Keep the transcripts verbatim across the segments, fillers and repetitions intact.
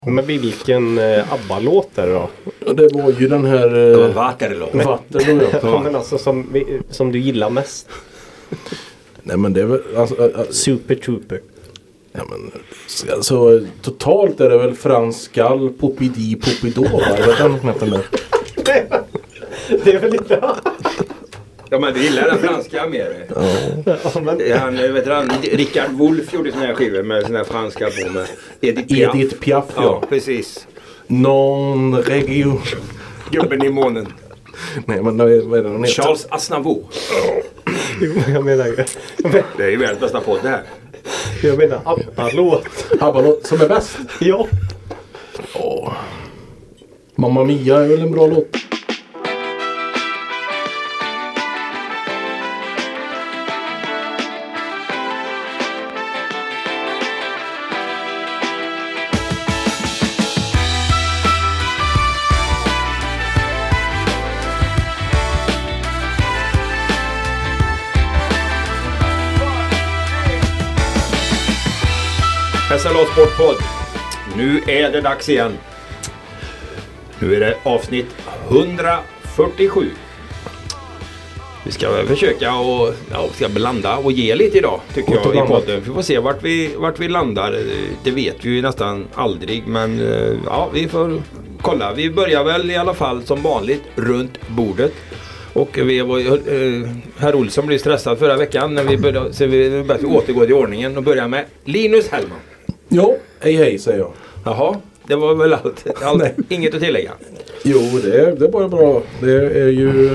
Men vilken eh, ABBA-låt är det då? Ja, det var ju den här... Det var Waterloo. Waterloo, ja. Ja, men alltså som, som du gillar mest. Nej, men det är väl... Alltså, äh, Super Trooper. Ja, men... Alltså, totalt är det väl franskall, popidi, popidå, va? Jag vet inte vad den där. Det är väl lite... Ja, men du gillar den franska mer. Ja. Ja, men... Han, vet du, han, Richard Wolff gjorde såna här skivor med såna här franska på med Edith Piaf. Edith Piaf, ja. Ja, precis. Non region. Gubben i månen. Nej, men vad är det den heter? Charles Aznavour. Jo, jag menar ju... Det är ju världens bästa podd det här. Jag menar ABBA-låt. ABBA-låt som är bäst? Ja. Åh. Mamma Mia är väl en bra låt? S L A Sportpodd. Nu är det dags igen. Nu är det avsnitt hundrafyrtiosju. Vi ska försöka och ja, ska blanda och ge lite idag tycker jag i podden. Vi får se vart vi, vart vi landar. Det vet vi ju nästan aldrig, men ja, vi får kolla. Vi börjar väl i alla fall som vanligt runt bordet. Och vi var, eh, herr Olsson blev stressad förra veckan när vi började, så vi började återgå till ordningen och börja med Linus Hellman. Jo, hej hej säger jag. Jaha, det var väl allt. allt inget att tillägga. Jo, det är, det är bara bra. Det är ju...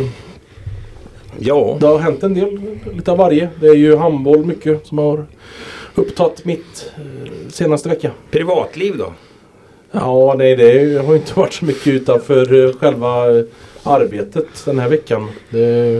Ja. Det har hänt en del, lite av varje. Det är ju handboll mycket som har upptagit mitt eh, senaste vecka. Privatliv då? Ja, nej, det har inte varit så mycket utanför eh, själva eh, arbetet den här veckan. Det...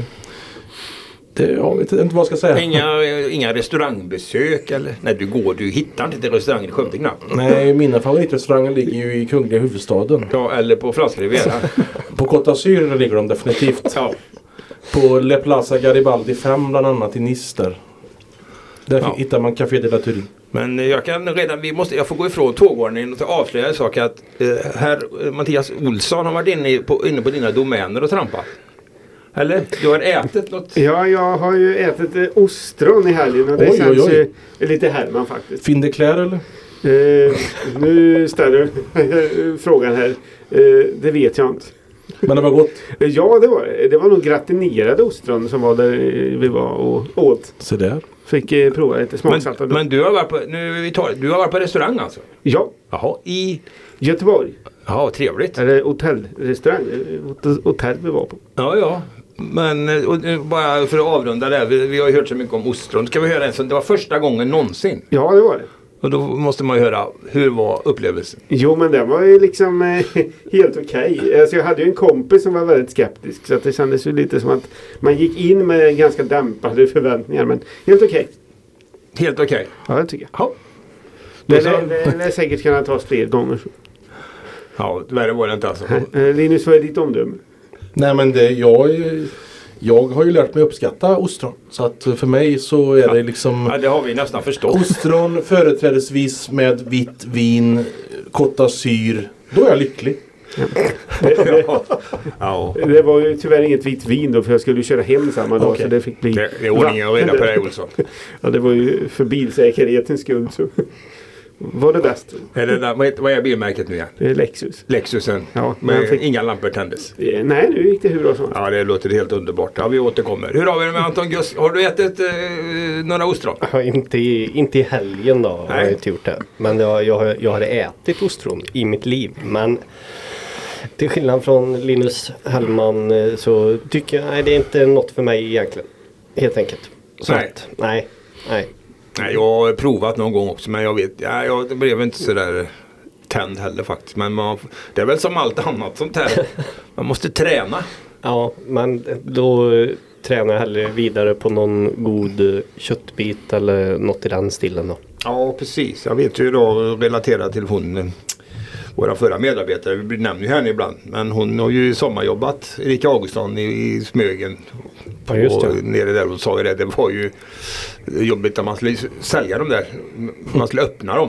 Det, jag vet inte vad jag ska säga. Inga, inga restaurangbesök eller? Nej, du går, du hittar inte till restaurangen i Skövde knappt. Nej, mina favoritrestauranger ligger ju i Kungliga huvudstaden. Ja, eller på Franska Riviera. På Côte d'Azur ligger de definitivt. Ja. På Le Plaza Garibaldi fem bland annat i Nice där. Där Ja. hittar man Café de la Turin. Men jag kan redan, vi måste, jag får gå ifrån tågordningen och avslöja en sak att eh, herr Mattias Olsson har varit inne på, inne på dina domäner och trampat. Eller? Du har ätit något? Ja, jag har ju ätit eh, ostron i helgen och det Oj, känns oj, oj. ju lite Herman faktiskt. Fin de Claire eller? Eh, nu ställer du frågan här. Eh, det vet jag inte. Men det var gott. Eh, ja, det var det. Det var nog gratinerade ostron som var där eh, vi var och åt. Så där. Fick eh, prova lite Men, smaksalta. men du har varit på, nu vi tar, du har varit på restaurang alltså? Ja, Jaha, i... Göteborg. Jaha, trevligt. Är det hotellrestaurang? Eh, Hotell vi var på. Ja, ja. Men och, och, bara för att avrunda där, vi, vi har ju hört så mycket om ostron. Ska vi höra en som det var första gången någonsin? Ja, det var det. Och då måste man ju höra, hur var upplevelsen? Jo, men det var ju liksom eh, helt okej. Okay. Alltså, jag hade ju en kompis som var väldigt skeptisk. Så att det kändes ju lite som att man gick in med ganska dämpade förväntningar. Men helt okej. Okay. Helt okej. Okay. Ja, det tycker jag. Ja. Det lär säkert kunna tas fler gånger. Ja, värre var det inte alltså. Eh, Linus, vad är ditt omdöme? Nej, men det, jag, jag har ju lärt mig uppskatta ostron. Så att för mig så är det liksom... Ja, det har vi nästan förstått. Ostron företrädesvis med vitt vin, Côte d'Azur. Då är jag lycklig. Det, det, ja. Ja. det var ju tyvärr inget vitt vin då, för jag skulle ju köra hem samma dag. Okay. Så det fick bli... Det, det är ordning och reda på dig, Olsson. Ja, det var ju för bilsäkerhetens skull så... Var det bäst? Är det där, vad, är, vad är bilmärket nu igen? Det är Lexus. Lexusen. Ja, men men fick... inga lampor tändes. Eh, Nej, nu gick det hur bra som helst. Ja, det låter helt underbart. Ja, vi återkommer. Hur har vi det med Anton Gus? Har du ätit eh, några ostron? Ja, inte, i, inte i helgen då. Nej. Har jag inte gjort det. Men jag, jag, har, jag har ätit ostron i mitt liv. Men till skillnad från Linus Hellman eh, så tycker jag nej, det är inte något för mig egentligen. Helt enkelt. Så Nej. att, nej. Nej. Nej, jag har provat någon gång också, men jag vet, ja, jag det blev inte så där tänd heller faktiskt. Men man, det är väl som allt annat sånt här. Man måste träna. Ja, men då tränar jag hellre vidare på någon god köttbit eller något i den stilen då. Ja, precis. Jag vet ju då relaterat till hon, våra förra medarbetare, vi nämner ju henne ibland. Men hon har ju sommarjobbat, Erika Augustsson i, i Smögen. Ja, just det. Och nere där och sa ju det, det var ju jobbigt att man skulle sälja dem där. Man skulle öppna dem.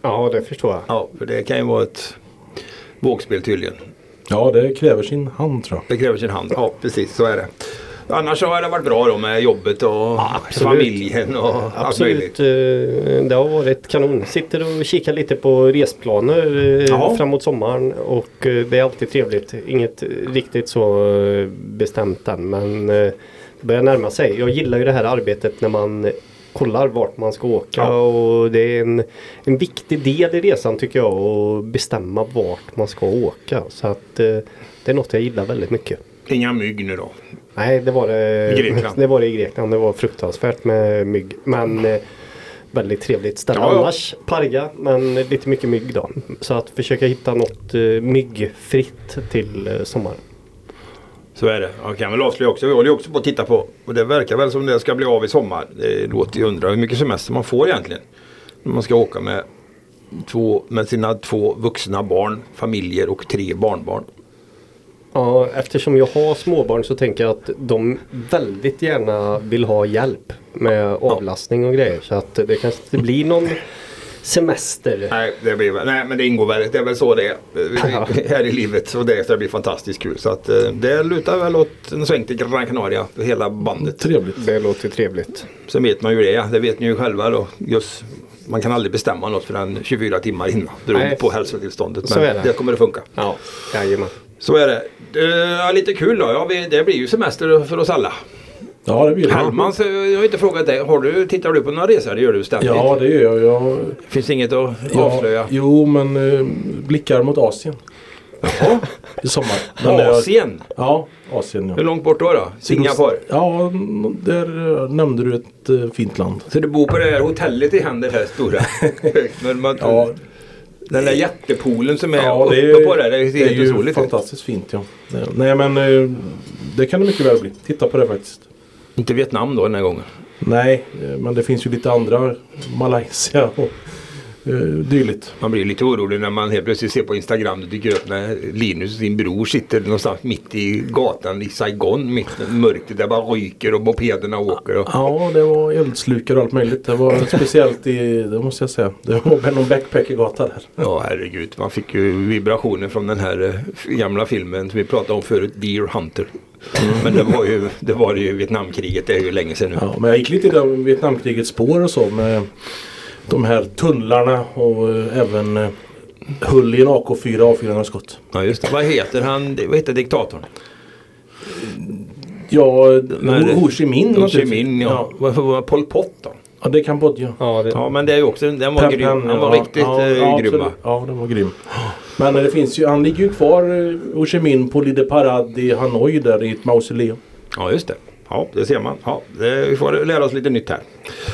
Ja, det förstår jag. Ja, för det kan ju vara ett vågspel tydligen. Ja, det kräver sin hand tror jag. Det kräver sin hand, ja precis så är det. Annars så har det varit bra då med jobbet och Ja, familjen och allt Absolut, möjligt. eh, det har varit kanon. Sitter och kikar lite på resplaner eh, Ja. framåt sommaren och eh, det är alltid trevligt. Inget riktigt så eh, bestämt än, men eh, det börjar närma sig. Jag gillar ju det här arbetet när man kollar vart man ska åka Ja. och det är en, en viktig del i resan tycker jag att bestämma vart man ska åka. Så att eh, det är något jag gillar väldigt mycket. Inga mygg nu då. Nej, det var det, I Grekland. det var det i Grekland. Det var fruktansvärt med mygg. Men eh, väldigt trevligt ställe. Ja, ja. Annars Parga, men lite mycket mygg då. Så att försöka hitta något eh, myggfritt till eh, sommaren. Så är det. Jag kan väl avslöja också. Vi håller ju också på att titta på. Och det verkar väl som det ska bli av i sommar. Det låter ju undra hur mycket semester man får egentligen. När man ska åka med, två, med sina två vuxna barn, familjer och tre barnbarn. Ja, eftersom jag har småbarn så tänker jag att de väldigt gärna vill ha hjälp med avlastning och grejer. Så att det kanske inte blir någon semester. Nej, det blir väl, nej men det ingår väl. Det är väl så det är. Ja. Här i livet. Så det ska bli fantastiskt kul. Så att eh, det lutar väl åt en sväng till Gran Canaria för hela bandet. Trevligt. Det låter trevligt. Sen vet man ju det. Det vet ni ju själva då. Just, man kan aldrig bestämma något för den tjugofyra timmar innan. Beroende Nej. på hälsotillståndet. Så Men är det. det kommer att funka. Ja, jajamän. Så är det. Uh, lite kul då. Ja, vi, det blir ju semester för oss alla. Ja, det blir det. Hellman, så jag har inte frågat dig. Har du, tittar du på några resor? Det gör du ständigt. Ja, det gör jag. jag Finns inget att ja, avslöja? jo, men eh, blickar mot Asien. Ja. I sommar. Men det är- Asien? Ja, Asien ja. Hur långt bort då? då? Singapore? Ja, där eh, nämnde du ett eh, fint land. Så du bor på det här hotellet i händer här stora? Men man, Ja, den där jättepoolen som är ja uppe det är, på det. Det är det är helt ju otroligt. fantastiskt fint ja. Nej, Nej men eh, det kan det mycket väl bli. Titta på det faktiskt. Inte Vietnam då den här gången. Nej, eh, men det finns ju lite andra. Malaysia och eh, dylikt. Man blir lite orolig när man helt plötsligt ser på Instagram. Det dyker upp när Linus och sin bror sitter någonstans mitt i gatan i Saigon. Mitt i mörkret där bara ryker och mopederna åker. Och... Ja, det var eldslukar och allt möjligt. Det var speciellt i, det måste jag säga. Det var någon backpackergata där. Ja, herregud. Man fick ju vibrationer från den här eh, gamla filmen som vi pratade om förut, Deer Hunter. Mm. Men det var ju det var ju Vietnamkriget, det är ju länge sedan nu. Ja, men jag gick lite i det Vietnamkrigets spår och så med de här tunnlarna och eh, även eh, hull i en A K fyra A fyra skott. Ja, just det. Vad heter han? Vad heter diktatorn? Ja, Nej, det- Ho Chi Minh Ho Chi naturligtvis. Minh, ja. Varför var Pol Pot då? Ja, det är Kambodja. Ja, det, Ja, men det är ju också, den var Pen- grym. Pen, Han var ja, riktigt ja, eh, ja, grym va? absolut. Ja, den var grym. Men det finns ju, han ligger ju kvar eh, Ho Chi Minh på Lide Parade i Hanoi där i ett mausoleum. Ja, just det. Ja, det ser man. Ja, det, vi får lära oss lite nytt här.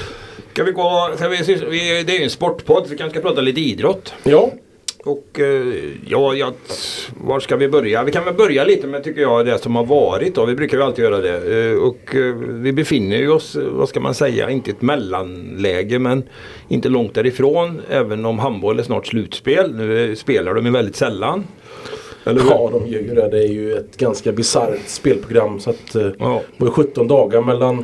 Ska vi gå, ska vi, vi, det är ju en sportpodd så vi kanske ska prata lite idrott. Ja, Och eh, ja, ja, var ska vi börja? Vi kan väl börja lite med tycker jag det som har varit då. Vi brukar ju alltid göra det. Eh, och eh, vi befinner ju oss, vad ska man säga, inte i ett mellanläge men inte långt därifrån. Även om handboll är snart slutspel. Nu spelar de ju väldigt sällan. Eller hur? ja, de gör ju det. Det är ju ett ganska bisarrt spelprogram så att eh, Ja. det var sjutton dagar mellan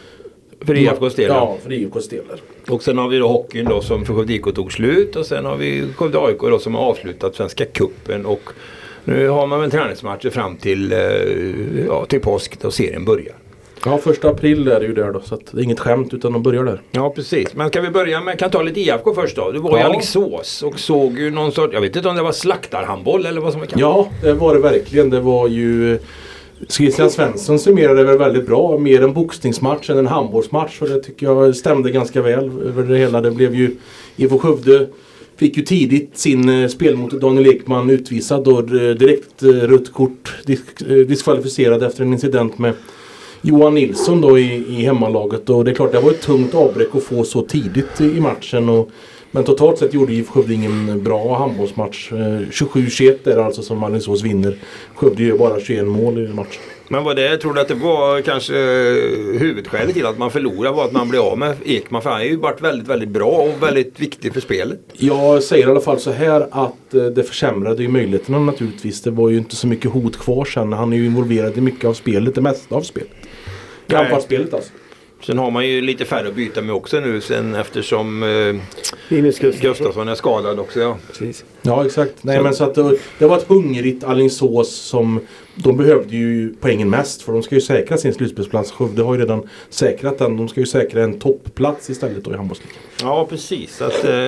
För I F K Stela. Ja, för I F K Stela. Och sen har vi då hockeyn då som för Skövde I K tog slut. Och sen har vi Skövde A I K då som har avslutat Svenska Cupen. Och nu har man väl träningsmatcher fram till, eh, ja, till påsk då serien börjar. Ja, första april är det ju där då så att det är inget skämt utan de börjar där. Ja precis, men ska vi börja med, kan ta lite I F K först då. Du var i Ja. Alingsås och såg ju någon sorts, jag vet inte om det var slaktarhandboll eller vad som man kan. Ja, det var det verkligen. Det var ju Christian Svensson summerade väl väldigt bra. Mer en boxningsmatch än en handbollsmatch. Och det tycker jag stämde ganska väl över det hela. Det blev ju I F K Skövde fick ju tidigt sin eh, spelmotor Daniel Ekman utvisad. Då eh, direkt eh, rött kort disk, eh, diskvalificerad efter en incident med Johan Nilsson då i, i hemmalaget. Och det är klart det var ett tungt avbräck att få så tidigt i matchen. Och, men totalt sett gjorde I F K Skövde ingen bra handbollsmatch. Eh, tjugosju tjugoett är det alltså som Alingsås vinner. Skövde gör bara tjugoett mål i matchen. Men vad det, tror du att det var kanske eh, huvudskälet till att man förlorade var att man blev av med Ekman? För han har ju varit väldigt, väldigt bra och väldigt viktig för spelet. Jag säger i alla fall så här att eh, det försämrade ju möjligheterna naturligtvis. Det var ju inte så mycket hot kvar sen. Han är ju involverad i mycket av spelet, det mesta av spelet. Nej. Anfallsspelet alltså. Sen har man ju lite färre att byta med också nu sen eftersom eh, Linus Gustafsson. Gustafsson är skadad också. Ja, Precis. Ja, exakt. Nej, Så- men så att det, det var ett hungrigt Alingsås som de behövde ju poängen mest för de ska ju säkra sin slutspelsplats. Skövde har ju redan säkrat den. De ska ju säkra en toppplats istället då i handbollsligan. ja precis. Så att, eh,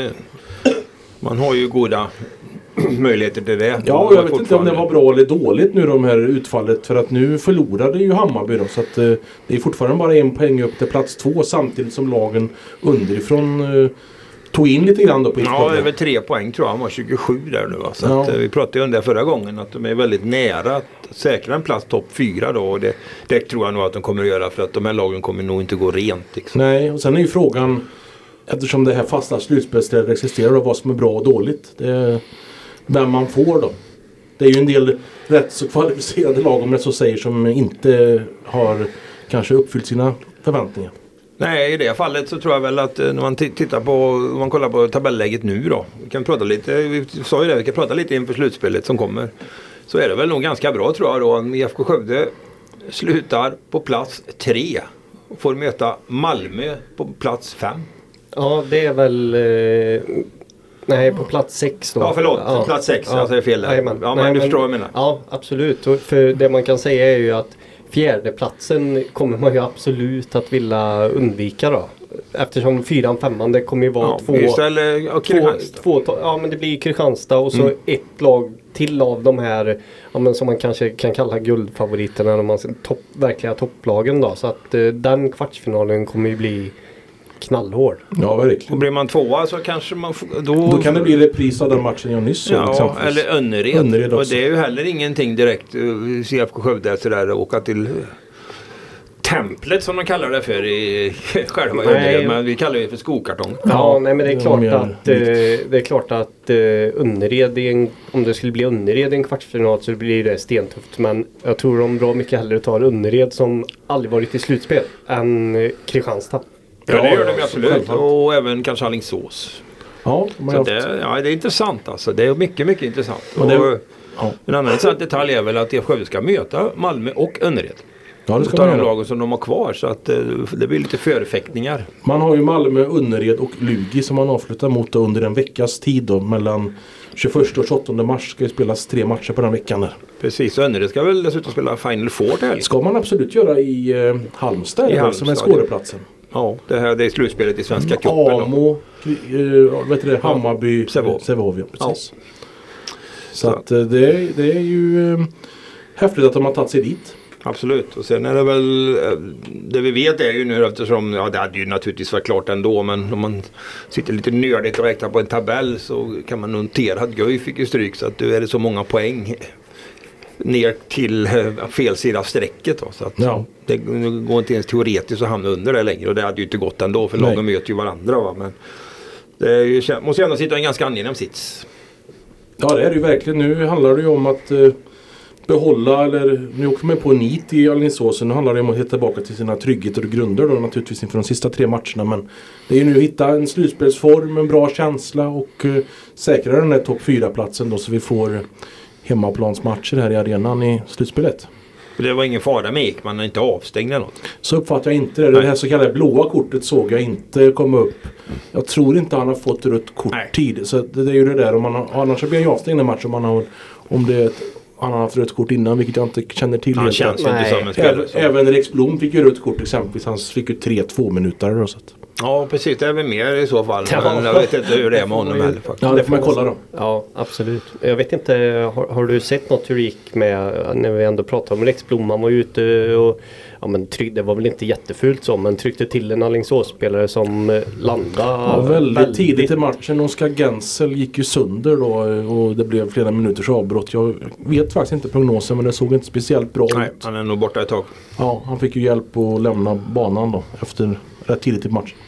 man har ju goda möjligheter till det. Ja, och jag vet inte om det var bra eller dåligt nu de här utfallet för att nu förlorade ju Hammarby då så att eh, det är fortfarande bara en poäng upp till plats två samtidigt som lagen underifrån eh, tog in lite grann då på Ja, över tre poäng tror jag. Han var tjugosju där nu va. Så Ja. att, eh, vi pratade ju om det förra gången att de är väldigt nära att säkra en plats topp fyra då. Och det, det tror jag nog att de kommer att göra för att de här lagen kommer nog inte gå rent. Liksom. Nej, och sen är ju frågan eftersom det här fasta slutspelsstället existerar och vad som är bra och dåligt. Det är vem man får då. Det är ju en del rätt så kvalificerade lag om det så säger som inte har kanske uppfyllt sina förväntningar. Nej, i det fallet så tror jag väl att eh, när man t- tittar på, om man kollar på tabelläget nu då. Vi kan prata lite, vi sa ju det, vi kan prata lite inför slutspelet som kommer. Så är det väl nog ganska bra tror jag då. I F K Skövde slutar på plats tre och får möta Malmö på plats fem. Ja, det är väl... Eh, nej, på plats sex då. Ja, förlåt. Plats sex, jag säger fel där. Jajamän. Ja, men Nej, du förstår vad jag menar. Ja, absolut. Och för det man kan säga är ju att fjärdeplatsen kommer man ju absolut att vilja undvika då. Eftersom fyran, femman, det kommer ju vara Ja, två... just det, eller ja, två, Kristianstad. två, ja, men det blir Kristianstad och så Mm. ett lag till av de här, ja, men som man kanske kan kalla guldfavoriterna, om man ser topp, verkliga topplagen då. Så att eh, den kvartsfinalen kommer ju bli knallhård. Ja, Och verkligen. blir man tvåa så kanske man får, då, Då kan det bli repris av den matchen jag nyss såg. ja, exempelvis. eller Önnered. Önnered Och också. det är ju heller ingenting direkt uh, C F K Skövde sådär åka till uh, templet som de kallar det för i själva Nej. Önnered, men vi kallar det för skokartong. Ja, Ja, nej men det är det klart var mer att eh, det är klart att eh, Önnered i en, om det skulle bli Önnered i en kvartsfinal så blir det stentufft, men jag tror de bra mycket hellre tar Önnered som aldrig varit i slutspel än eh, Kristianstad. Ja, det gör de ja, absolut. självklart. Och även kanske Alingsås. Ja, de har Så haft- det, ja, det är intressant alltså. Det är mycket, mycket intressant. Och det- och, ja. en annan intressant detalj är väl att F K Skövde ska möta Malmö och Önnered. ja, det ska Utav man de göra. lagen som de har kvar, så att eh, det blir lite förfäktningar. Man har ju Malmö, Önnered och Lugi som man avslutar mot då under en veckas tid då. Mellan tjugoförsta och tjugoåttonde mars ska det spelas tre matcher på den veckan där. Precis, och Önnered ska väl dessutom spela Final Four till helgen. Ska man absolut göra i eh, Halmstad, I eller vad Halmstad, som är skådeplatsen. Ja, det här det är slutspelet i Svenska cupen då. Amo, eh, vet du det, Hammarby, Sävehof. Sävehof, ja, precis. Så att eh, det, är- det är ju eh, häftigt att de har tagit sig dit. Absolut, och sen är det väl eh, det vi vet är ju nu eftersom, ja det hade ju naturligtvis varit klart ändå, men om man sitter lite nördigt och räknar på en tabell så kan man notera att Guif fick ju stryk, så att nu är det så många poäng ner till eh, fel sida av strecket då, så att Ja. det går inte ens teoretiskt att hamna under det längre, och det hade ju inte gått ändå för Nej. lagen möter ju varandra va? Men det är ju, måste ju ändå sitta i en ganska angenäm sits. Ja, det är det ju verkligen. Nu handlar det ju om att eh, behålla, eller nu åker man på en nit i Alingsås. Nu handlar det om att hitta tillbaka till sina tryggheter och grunder då naturligtvis inför de sista tre matcherna. Men det är ju nu att hitta en slutspelsform, en bra känsla och eh, säkra den här topp fyra platsen då så vi får hemmaplansmatcher här i arenan i slutspelet. För det var ingen fara med Ekman, han är inte avstängd eller något. Så uppfattar jag inte det. Det här så kallade blåa kortet såg jag inte komma upp. Jag tror inte han har fått rött kort Nej. tid. Så det, det är ju det där. Om man har, annars blir han ju avstängd i matchen om, man har, om det är ett, han har haft rött kort innan, vilket jag inte känner till. Han helt känns rätt. ju inte Nej. som en spelare. Även, som- även Rex Blom fick ju rött kort exempelvis. Han fick ju tre två minuter. Då, så att. Ja precis, det är väl mer i så fall. Ja. Men jag vet inte hur det är med honom heller faktiskt. Ja, det får man kolla då. Ja, absolut. Jag vet inte, har, har du sett något hur det gick med, när vi ändå pratar om Rex Blom, han var ju ute och, ja men tryck, det var väl inte jättefult så, men tryckte till en Alingsås-spelare som eh, landade Ja, väldigt, tidigt i matchen. Oskar Gensel gick ju sönder då och det blev flera minuters avbrott. Jag vet faktiskt inte prognosen, men det såg inte speciellt bra Nej, ut. han är nog borta ett tag. Ja, han fick ju hjälp att lämna banan då efter rätt tidigt i matchen.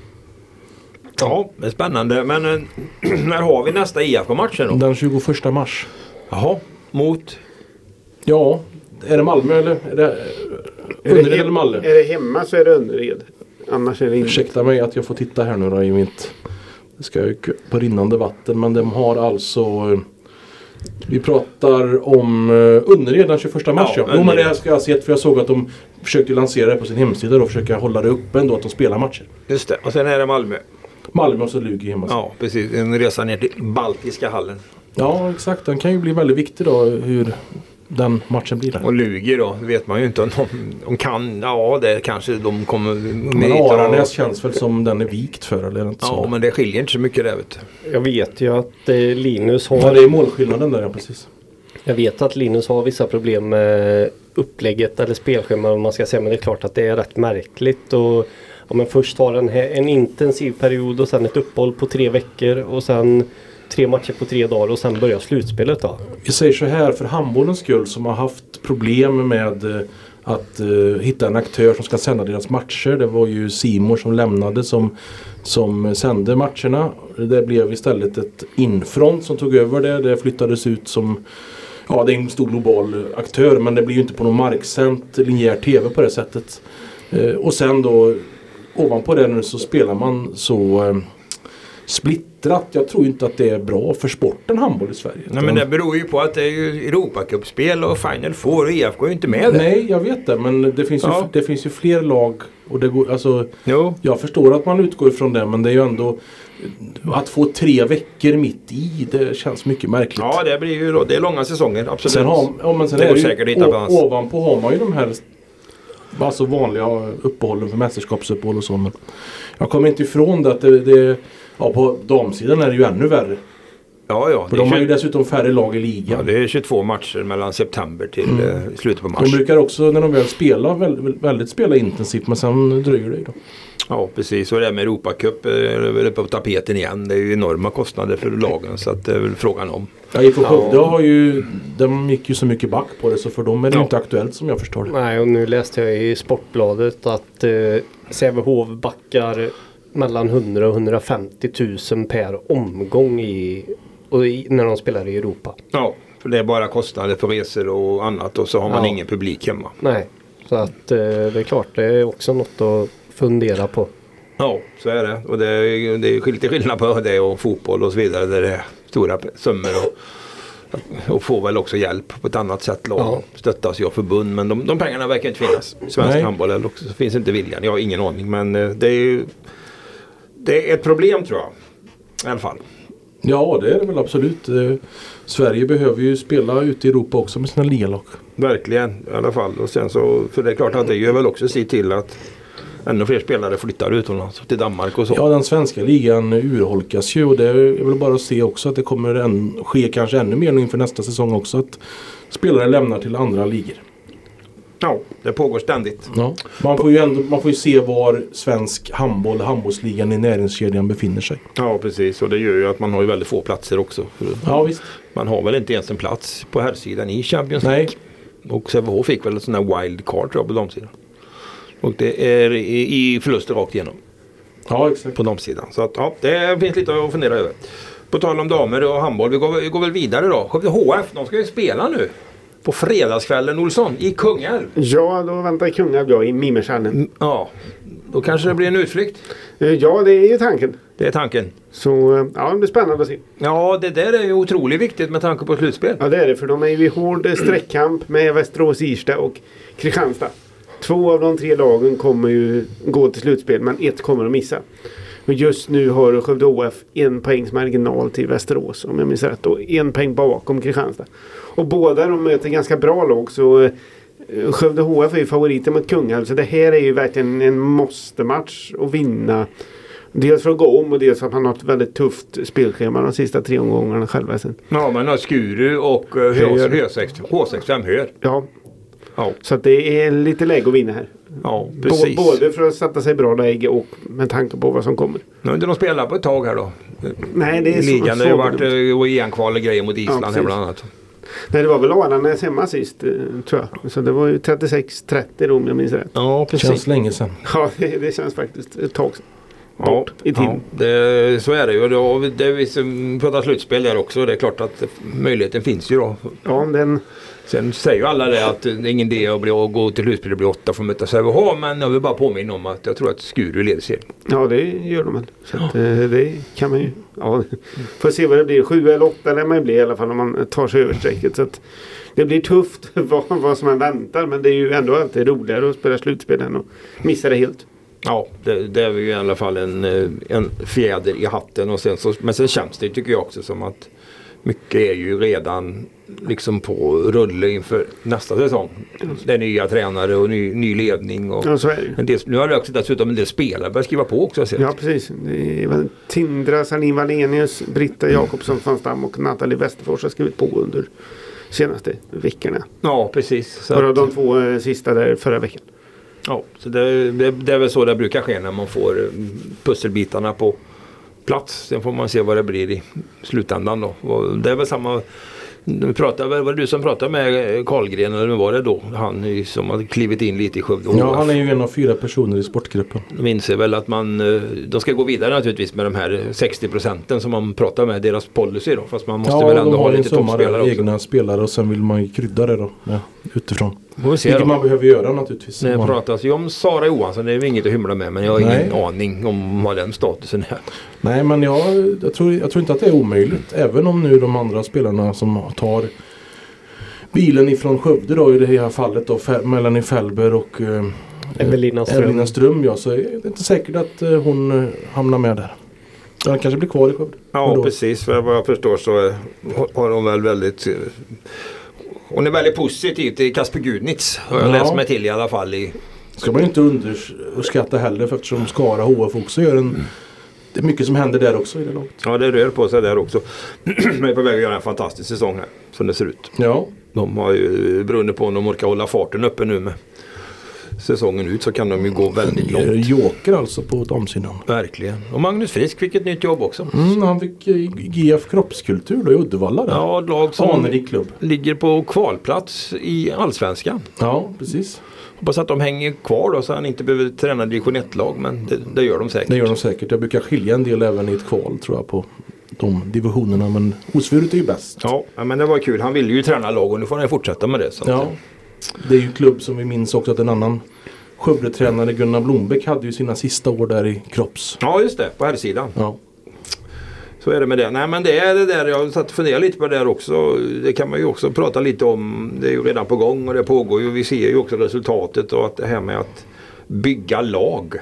Ja, det är spännande. Men eh, när har vi nästa I F K-matchen då? Den tjugoförsta mars. Jaha, mot? Ja, är det Malmö eller? Är det Är det, Önnered hem, eller Malmö? är det hemma så är det Önnered. Annars är det inte. Ursäkta mig att jag får titta här nu då i mitt... Det ska ju på rinnande vatten, men de har alltså... Vi pratar om uh, Önnered den tjugoförsta mars. Ja, ja. Men det här ska jag se, för jag såg att de försökte lansera det på sin hemsida och försöka hålla det uppe ändå, att de spelar matcher. Just det, och sen är det Malmö. Malmö och så Lugi hemma. Ja, precis. En resa ner till Baltiska hallen. Ja, exakt. Den kan ju bli väldigt viktig då, hur den matchen blir där. Och Lugi då, vet man ju inte om de, de kan, ja det kanske de kommer med. Men Aranäs känns väl som den är vikt för, eller inte så. Ja, men det skiljer inte så mycket där, vet du. Jag vet ju att eh, Linus har... Ja, det är målskillnaden där, ja, precis. Jag vet att Linus har vissa problem med upplägget eller spelschema, om man ska säga, men det är klart att det är rätt märkligt. Och om man först har en, en intensiv period och sen ett uppehåll på tre veckor och sen tre matcher på tre dagar och sen börjar slutspelet då. Vi säger så här, för handbollens skull som har haft problem med uh, att uh, hitta en aktör som ska sända deras matcher. Det var ju Simor som lämnade som, som sände matcherna. Det blev istället ett Infront som tog över det. Det flyttades ut som, ja, det är en stor global aktör, men det blir ju inte på någon marksänt linjär tv på det sättet. Uh, och sen då ovanpå det nu så spelar man så uh, splittrat. Jag tror inte att det är bra för sporten handboll i Sverige. Nej, men det beror ju på att det är ju Europacupspel och Final Four och E F går ju inte med det. Nej, jag vet det, men det finns, ja. ju, det finns ju fler lag och det går, alltså, jo. Jag förstår att man utgår ifrån det, men det är ju ändå att få tre veckor mitt i, det känns mycket märkligt. Ja, det blir ju då, det är långa säsonger, absolut. Sen har, ja, men sen det är går ju, säkert hitta balans. Ovanpå har man ju de här alltså vanliga uppehållen för mästerskapsuppehåll och så, men jag kommer inte ifrån det att det, det ja, på damsidan är det ju ännu värre. Ja, ja. För de har ju dessutom färre lag i ligan. Ja, det är tjugotvå matcher mellan september till mm. eh, slutet på mars. De brukar också, när de väl spelar, väldigt, väldigt spela intensivt, men sen dröjer det ju då. Ja, precis. Och det med Europacup är på tapeten igen. Det är ju enorma kostnader för lagen, så att det är väl frågan om. Ja, I Skövde har ju, de gick ju så mycket back på det, så för dem är det ja. inte aktuellt som jag förstår det. Nej, och nu läste jag i Sportbladet att eh, Sävehof backar mellan hundra och hundrafemtio tusen per omgång i, och i, när de spelar i Europa. Ja, för det är bara kostnader för resor och annat, och så har man ja. ingen publik hemma. Nej, så att eh, det är klart, det är också något att fundera på. Ja, så är det. Och det är, det är lite skillnad på det och fotboll och så vidare, där det är stora summor och, och får väl också hjälp på ett annat sätt. Ja. Stöttas jag förbund, men de, de pengarna verkar inte finnas. Svensk handboll eller också, så finns inte viljan. Jag har ingen aning, men det är ju det är ett problem, tror jag. I alla fall. Ja, det är det väl absolut. Sverige behöver ju spela ute i Europa också med sina ligalag. Verkligen, i alla fall. Och sen så, för det är klart att det gör väl också se till att ännu fler spelare flyttar utomlands till Danmark och så. Ja, den svenska ligan urholkas ju, och det är väl bara att se också att det kommer en, ske kanske ännu mer inför nästa säsong också, att spelare lämnar till andra ligor. Ja, det pågår ständigt. Ja. Man får ju ändå, man får ju se var svensk handboll, handbollsligan i näringskedjan befinner sig. Ja, precis. Och det gör ju att man har ju väldigt få platser också. Ja, visst. Man har väl inte ens en plats på här sidan i Champions League. Nej. Och Sävehof fick väl en sån här wildcard, tror jag, på damsidan. Och det är i, i förluster rakt igenom. Ja, exakt. På damsidan. Så att, ja, det finns lite att fundera över. På tal om damer och handboll, vi går, vi går väl vidare då. H F, de ska ju spela nu. På fredagskvällen, Olsson, i Kungälv. Ja, då väntar Kungälv jag i Mimershallen. Ja, då kanske det blir en utflykt. Ja, det är ju tanken. Det är tanken. Så ja, det blir spännande att se. Ja, det där är ju otroligt viktigt med tanke på slutspel. Ja, det är det, för de är ju i hård sträckkamp med Västerås, Irsta och Kristianstad. Två av de tre lagen kommer ju gå till slutspel, men ett kommer att missa. Och just nu har Skövde H F en poängs marginal till Västerås, om jag minns rätt, och en poäng bakom Kristianstad. Och båda de möter ganska bra lag, så Skövde H F är ju favoriter mot Kungälv, så det här är ju verkligen en måste-match att vinna. Dels för att gå om och dels för att man har ett väldigt tufft spelschema de sista tre omgångarna själva sen. Ja, man har Skuru och H sextiofem Hör. Ja. Ja. Så att det är lite läge att vinna här. Ja, precis. Både för att sätta sig bra läge och med tanke på vad som kommer. Nu har inte de spelat på ett tag här då. Nej, det är så. Ligan, det har varit och E M-kval och grejer mot Island, ja, här bland annat. Nej, det var väl Aranäs hemma sist, tror jag. Så det var ju trettiosex trettio då, om jag minns rätt. Ja, precis. Känns länge sedan. Ja, det, det känns faktiskt ett tag sedan. bort ja, i tid. Ja, det, så är det ju. Då, det, vi pratar slutspel där också. Det är klart att möjligheten finns ju då. Ja, den... Sen säger ju alla det att det är ingen idé att, bli, att gå till slutspel och bli åtta för att möta Sävehof. Men jag vill bara påminna om att jag tror att Skuru leder serien. Ja, det gör de väl. Så att, det kan man ju... Ja, får se vad det blir. Sju eller åtta eller man blir i alla fall om man tar sig över strecket. Så att det blir tufft vad, vad som man väntar. Men det är ju ändå alltid roligare att spela slutspel än att missa det helt. Ja, det, det är ju i alla fall en, en fjäder i hatten. Och sen så, men sen känns det tycker jag också som att mycket är ju redan liksom på rulle inför nästa säsong. Det är nya tränare och ny, ny ledning. Och ja, så är det. En del, nu har det också dessutom en del spelare börjat skriva på också. Ja, precis. Det är väl Tindra, Salin Wallenius, Britta Jakobsson från Stam och Nathalie Westerfors har skrivit på under senaste veckorna. Ja, precis. Så Bara att, de två eh, sista där förra veckan. ja, så det, det, det är väl så det brukar ske när man får pusselbitarna på plats. Sen får man se vad det blir i slutändan då. Och det är väl samma... Vi pratade, var det du som pratade med Karlgren eller var det då? Han som har klivit in lite i Skövde. Ja, han är ju en av fyra personer i sportgruppen. De inser väl att man, de ska gå vidare naturligtvis med de här sextio procenten som man pratar med, deras policy då. Fast man måste ja, väl ändå ha lite toppspelare också. egna spelare och sen vill man ju krydda det då, ja, utifrån. Vilket man behöver göra naturligtvis. Det man... pratas ju om Sara Johansson, det är inget att hymla med, men jag har Nej. ingen aning om vad den statusen är. Nej, men jag, jag, tror, jag tror inte att det är omöjligt. Även om nu de andra spelarna som tar bilen ifrån Skövde då i det här fallet då, Melanie Fällberg och eh, Evelina Ström. Evelina Ström, ja, så är det inte säkert att eh, hon eh, hamnar med där. Den kanske blir kvar i Skövde. Ja, precis. För vad jag förstår så eh, har hon väl väldigt... Eh, hon är väldigt positiv till Kasper Gudnitz. Har jag ja. läst mig till i alla fall. I... Ska man ju inte underskatta heller för eftersom Skara H F också gör en... Mm. Det är mycket som händer där också i det laget. Ja, det rör på sig där också. De är på väg att göra en fantastisk säsong här, som det ser ut. Ja. De har ju, beroende på om de orkar hålla farten uppe nu med säsongen ut, så kan de ju gå väldigt långt. Joker alltså på damsidan. Verkligen. Och Magnus Frisk fick ett nytt jobb också. Mm, han fick G F Kroppskultur då i Uddevalla. Där. Ja, ett lag som Anrik klubb. Ligger på kvalplats i Allsvenskan. Ja, precis. Hoppas att de hänger kvar då, så han inte behöver träna division ett-lag, men det, det gör de säkert. Det gör de säkert. Jag brukar skilja en del även i ett kval tror jag på de divisionerna, men Osvuret är ju bäst. Ja, men det var kul. Han ville ju träna lag och nu får han fortsätta med det. Så ja, det är ju klubb som vi minns också att en annan Skövde-tränare Gunnar Blombeck hade ju sina sista år där i Kropps. Ja, just det. På här sidan. Ja. Så är det med det. Nej, men det är det där. Jag har satt och funderat lite på det där också. Det kan man ju också prata lite om. Det är ju redan på gång och det pågår ju. Vi ser ju också resultatet och att det här med att bygga lag.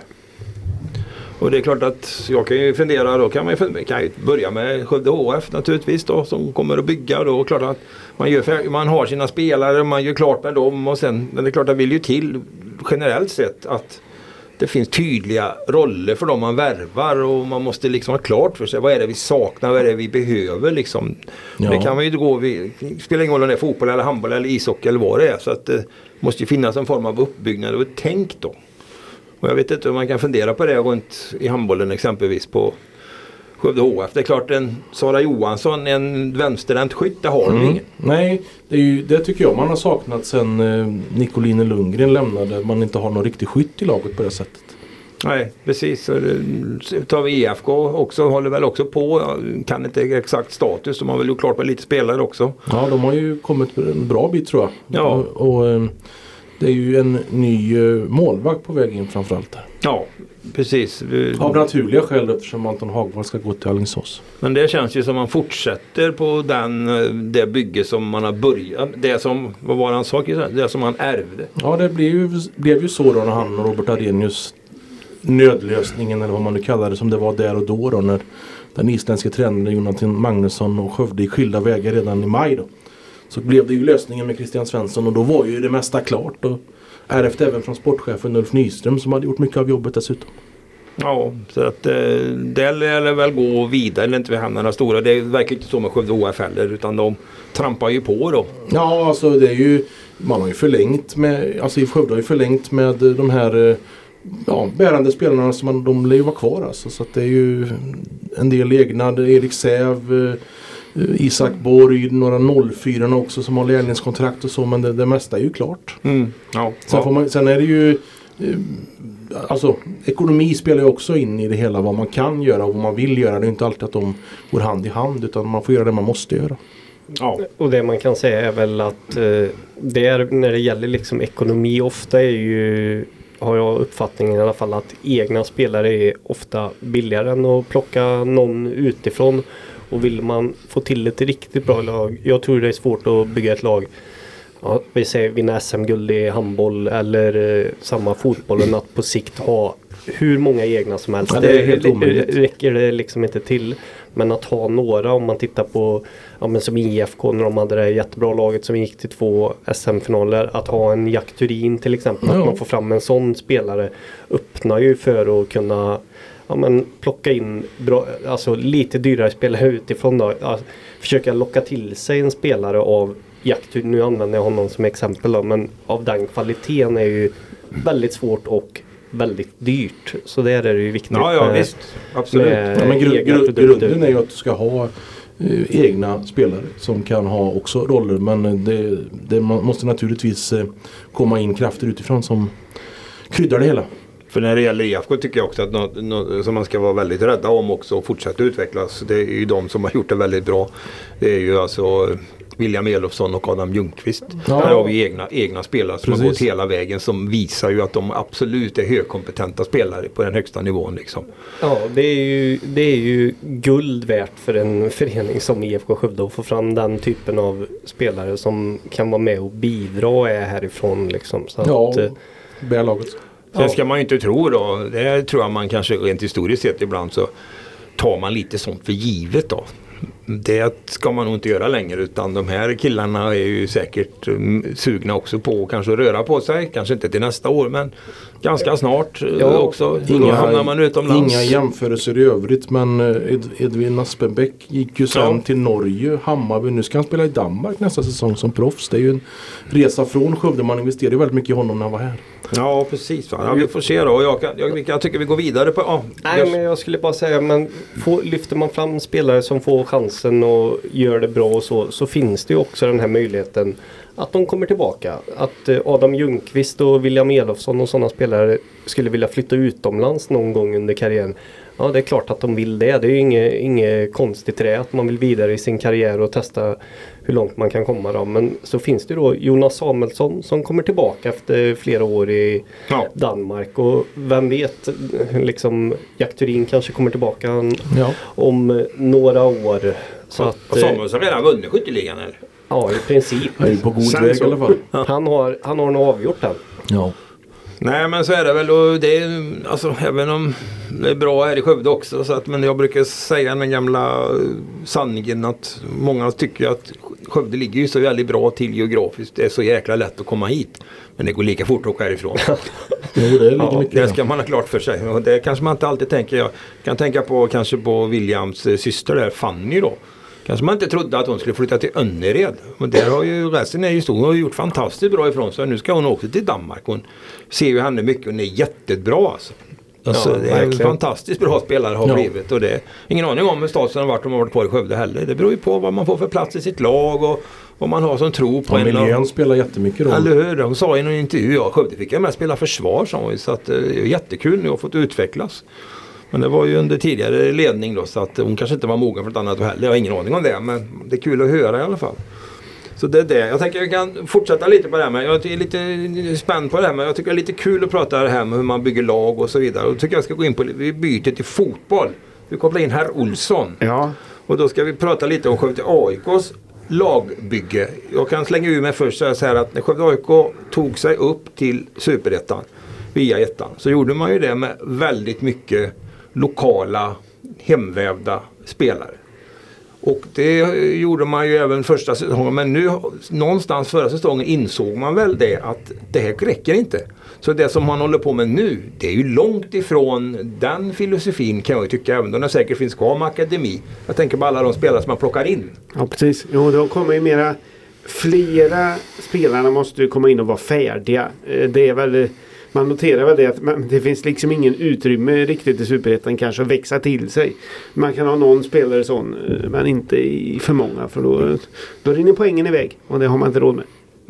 Och det är klart att jag kan ju fundera, då kan man ju, kan ju börja med Skövde H F naturligtvis då, som kommer att bygga då. Klart att man, gör, man har sina spelare, man gör klart med dem och sen, men det är klart att det vill ju till generellt sett att det finns tydliga roller för dem man värvar och man måste liksom ha klart för sig vad är det vi saknar, vad är det vi behöver liksom. Ja. Det kan man ju gå, vi, spelar ingen roll om det är fotboll eller handboll eller ishockey eller vad det är, så att det måste ju finnas en form av uppbyggnad och ett tänk då. Och jag vet inte om man kan fundera på det runt i handbollen exempelvis på Skövde H F. Det är klart en Sara Johansson, en vänsterhänt skytt, det har de mm. ingen. Nej, det, är ju, det tycker jag man har saknat sen eh, Nicoline Lundgren lämnade. Man inte har någon riktig skytt i laget på det sättet. Nej, precis. Så tar vi E F K också, håller väl också på. Kan inte exakt status, de har väl gjort klart med lite spelare också. Ja, de har ju kommit en bra bit tror jag. Ja. Och, och det är ju en ny målvakt på väg in framförallt där. Ja, precis. Av naturliga skäl eftersom Anton Hagvall ska gå till Alingsås. Men det känns ju som man fortsätter på den, det bygge som man har börjat. Det som, vad var han sa? Det som han ärvde. Ja, det blev ju, blev ju så då när han och Robert Arrhenius nödlösningen eller vad man nu kallar det som det var där och då då när den isländska tränaren Jonathan Magnusson och Skövde i skilda vägar redan i maj då. Så blev det ju lösningen med Christian Svensson och då var ju det mesta klart och ärvt även från sportchefen Ulf Nyström som hade gjort mycket av jobbet dessutom. Ja, så att eh, det eller väl gå vidare eller inte vi hamnar några stora. Det verkar inte så med Skövde H F heller utan de trampar ju på då. Ja, alltså det är ju man har ju förlängt med, alltså i Skövde har ju förlängt med de här ja, bärande spelarna som man, de lever kvar alltså. Så att det är ju en del egna, Erik Säv, Isak Borg, några noll fyra också som har lärlingskontrakt och så, men det, det mesta är ju klart. Mm. Ja. Sen, ja. får man, sen är det ju alltså ekonomi spelar ju också in i det hela, vad man kan göra och vad man vill göra. Det är inte alltid att de går hand i hand, utan man får göra det man måste göra. Ja, och det man kan säga är väl att eh, det är, när det gäller liksom ekonomi, ofta är ju, har jag uppfattningen i alla fall, att egna spelare är ofta billigare än att plocka någon utifrån. Och vill man få till ett riktigt bra lag, jag tror det är svårt att bygga ett lag, ja, vi säger vinna S M-guld i handboll eller eh, samma fotboll, än att på sikt ha hur många egna som helst. Ja, det är helt det, omöjligt. det räcker det liksom inte till. Men att ha några, om man tittar på, ja, men som I F K när de hade det jättebra laget som gick till två S M-finaler, att ha en Jack Turin till exempel, Ja. att man får fram en sån spelare öppnar ju för att kunna, ja, men plocka in bra, alltså lite dyrare spelare utifrån då. Alltså, försöka locka till sig en spelare av Jack Turin, nu använder jag honom som exempel då, men av den kvaliteten är ju väldigt svårt och väldigt dyrt. Så där är det ju viktigt. Ja, ja med, visst. Absolut. med Ja, men gru- egna gru- produkter. grunden är ju att du ska ha eh, egna spelare som kan ha också roller, men det, det måste naturligtvis eh, komma in krafter utifrån som kryddar det hela. För när det gäller I F K tycker jag också att något, något som man ska vara väldigt rädda om också och fortsätta utvecklas. Det är ju de som har gjort det väldigt bra. Det är ju alltså William Elofsson och Adam Ljungqvist. Ja. Där har vi egna, egna spelare som Precis. har gått hela vägen, som visar ju att de absolut är högkompetenta spelare på den högsta nivån liksom. Ja, det är, ju, det är ju guld värt för en förening som I F K Skövde att få fram den typen av spelare som kan vara med och bidra och är härifrån liksom. Så Ja, att, eh, bär laget. Sen ska man ju inte tro då, det tror jag man kanske rent historiskt sett ibland så tar man lite sånt för givet då. Det ska man nog inte göra längre, utan de här killarna är ju säkert um, sugna också på att kanske röra på sig, kanske inte till nästa år men ganska snart Ja, också. Då Inga, hamnar man utomlands. inga jämförelser i övrigt, men Ed, Edvin Aspenbäck gick ju sen Ja. till Norge, Hammarby. Nu ska han spela i Danmark nästa säsong som proffs. Det är ju en resa från Skövde. Man investerade väldigt mycket i honom när han var här. Ja, precis. Va? Ja, vi får se då. Jag, kan, jag, jag tycker vi går vidare på... Ja, nej, jag, men jag skulle bara säga, men får, lyfter man fram spelare som får chansen och gör det bra och så, så finns det ju också den här möjligheten att de kommer tillbaka. Att eh, Adam Ljungqvist och William Elofsson och sådana spelare skulle vilja flytta utomlands någon gång under karriären. Ja, det är klart att de vill det. Det är ju inget, inget konstigt i det, att man vill vidare i sin karriär och testa hur långt man kan komma då. Men så finns det då Jonas Samuelsson som kommer tillbaka efter flera år i ja. Danmark. Och vem vet, liksom Jack Turin kanske kommer tillbaka Ja. om några år. Så att, Och Samuelsson har redan vunnit skytteligan eller? ja, i princip. Han är ju på god Sen väg så- i alla fall. Han har, han har nog avgjort den. Ja. Nej, men så är det väl, och det är, alltså, även om det är bra här i Skövde också, så att, men jag brukar säga den gamla eh, sanningen att många tycker att Skövde ligger ju så väldigt bra till geografiskt. Det är så jäkla lätt att komma hit, men det går lika fort att åka härifrån. Jo, det ligger Ja, mycket. det ska man ha klart för sig, och det kanske man inte alltid tänker. Jag kan tänka på kanske på Williams eh, syster där, Fanny då. Kanske man inte trodde att hon skulle flytta till Önnered. Men där har ju resten är ju stor. Hon har gjort fantastiskt bra ifrån sig. Nu ska hon åka till Danmark. Hon ser ju henne mycket. Hon är jättebra alltså. Alltså Ja, det är en verkligen. fantastiskt bra spelare har Ja. blivit. Och det är ingen aning om hur statusen har varit om man har varit kvar i Skövde heller. Det beror ju på vad man får för plats i sitt lag och vad man har som tro på Ja, en. miljön spelar jättemycket roll. Eller hur? De sa i någon intervju, ja, Skövde fick jag med spela försvar, sa hon. Så att det är jättekul nu att ha fått utvecklas. Men det var ju under tidigare ledning då, så att hon kanske inte var mogen för ett annat heller. Jag har ingen aning om det, men det är kul att höra i alla fall. Så det är det. Jag tänker att jag kan fortsätta lite på det här med. Jag är lite spänd på det här, men jag tycker det är lite kul att prata det här med hur man bygger lag och så vidare. Och då tycker jag ska gå in på, vi byter till fotboll. Vi kopplar in herr Olsson. Ja, Och då ska vi prata lite om Skövde A I K:s lagbygge. Jag kan slänga ur mig först så här att när Skövde A I K tog sig upp till Superettan via ettan, så gjorde man ju det med väldigt mycket lokala hemvävda spelare. Och det gjorde man ju även första säsongen, men nu någonstans förra säsongen insåg man väl det att det här räcker inte. Så det som man håller på med nu, det är ju långt ifrån den filosofin, kan jag tycka, även om det säkert finns kvar med akademi. Jag tänker på alla de spelare som man plockar in. ja precis. Jo, då kommer ju mera... Flera spelarna måste ju komma in och vara färdiga. Eh, Det är väl... Man noterar väl det att man, det finns liksom ingen utrymme riktigt i Superettan kanske att växa till sig. Man kan ha någon spelare sån, eh, men inte i för många, för då, då rinner poängen iväg och det har man inte råd med.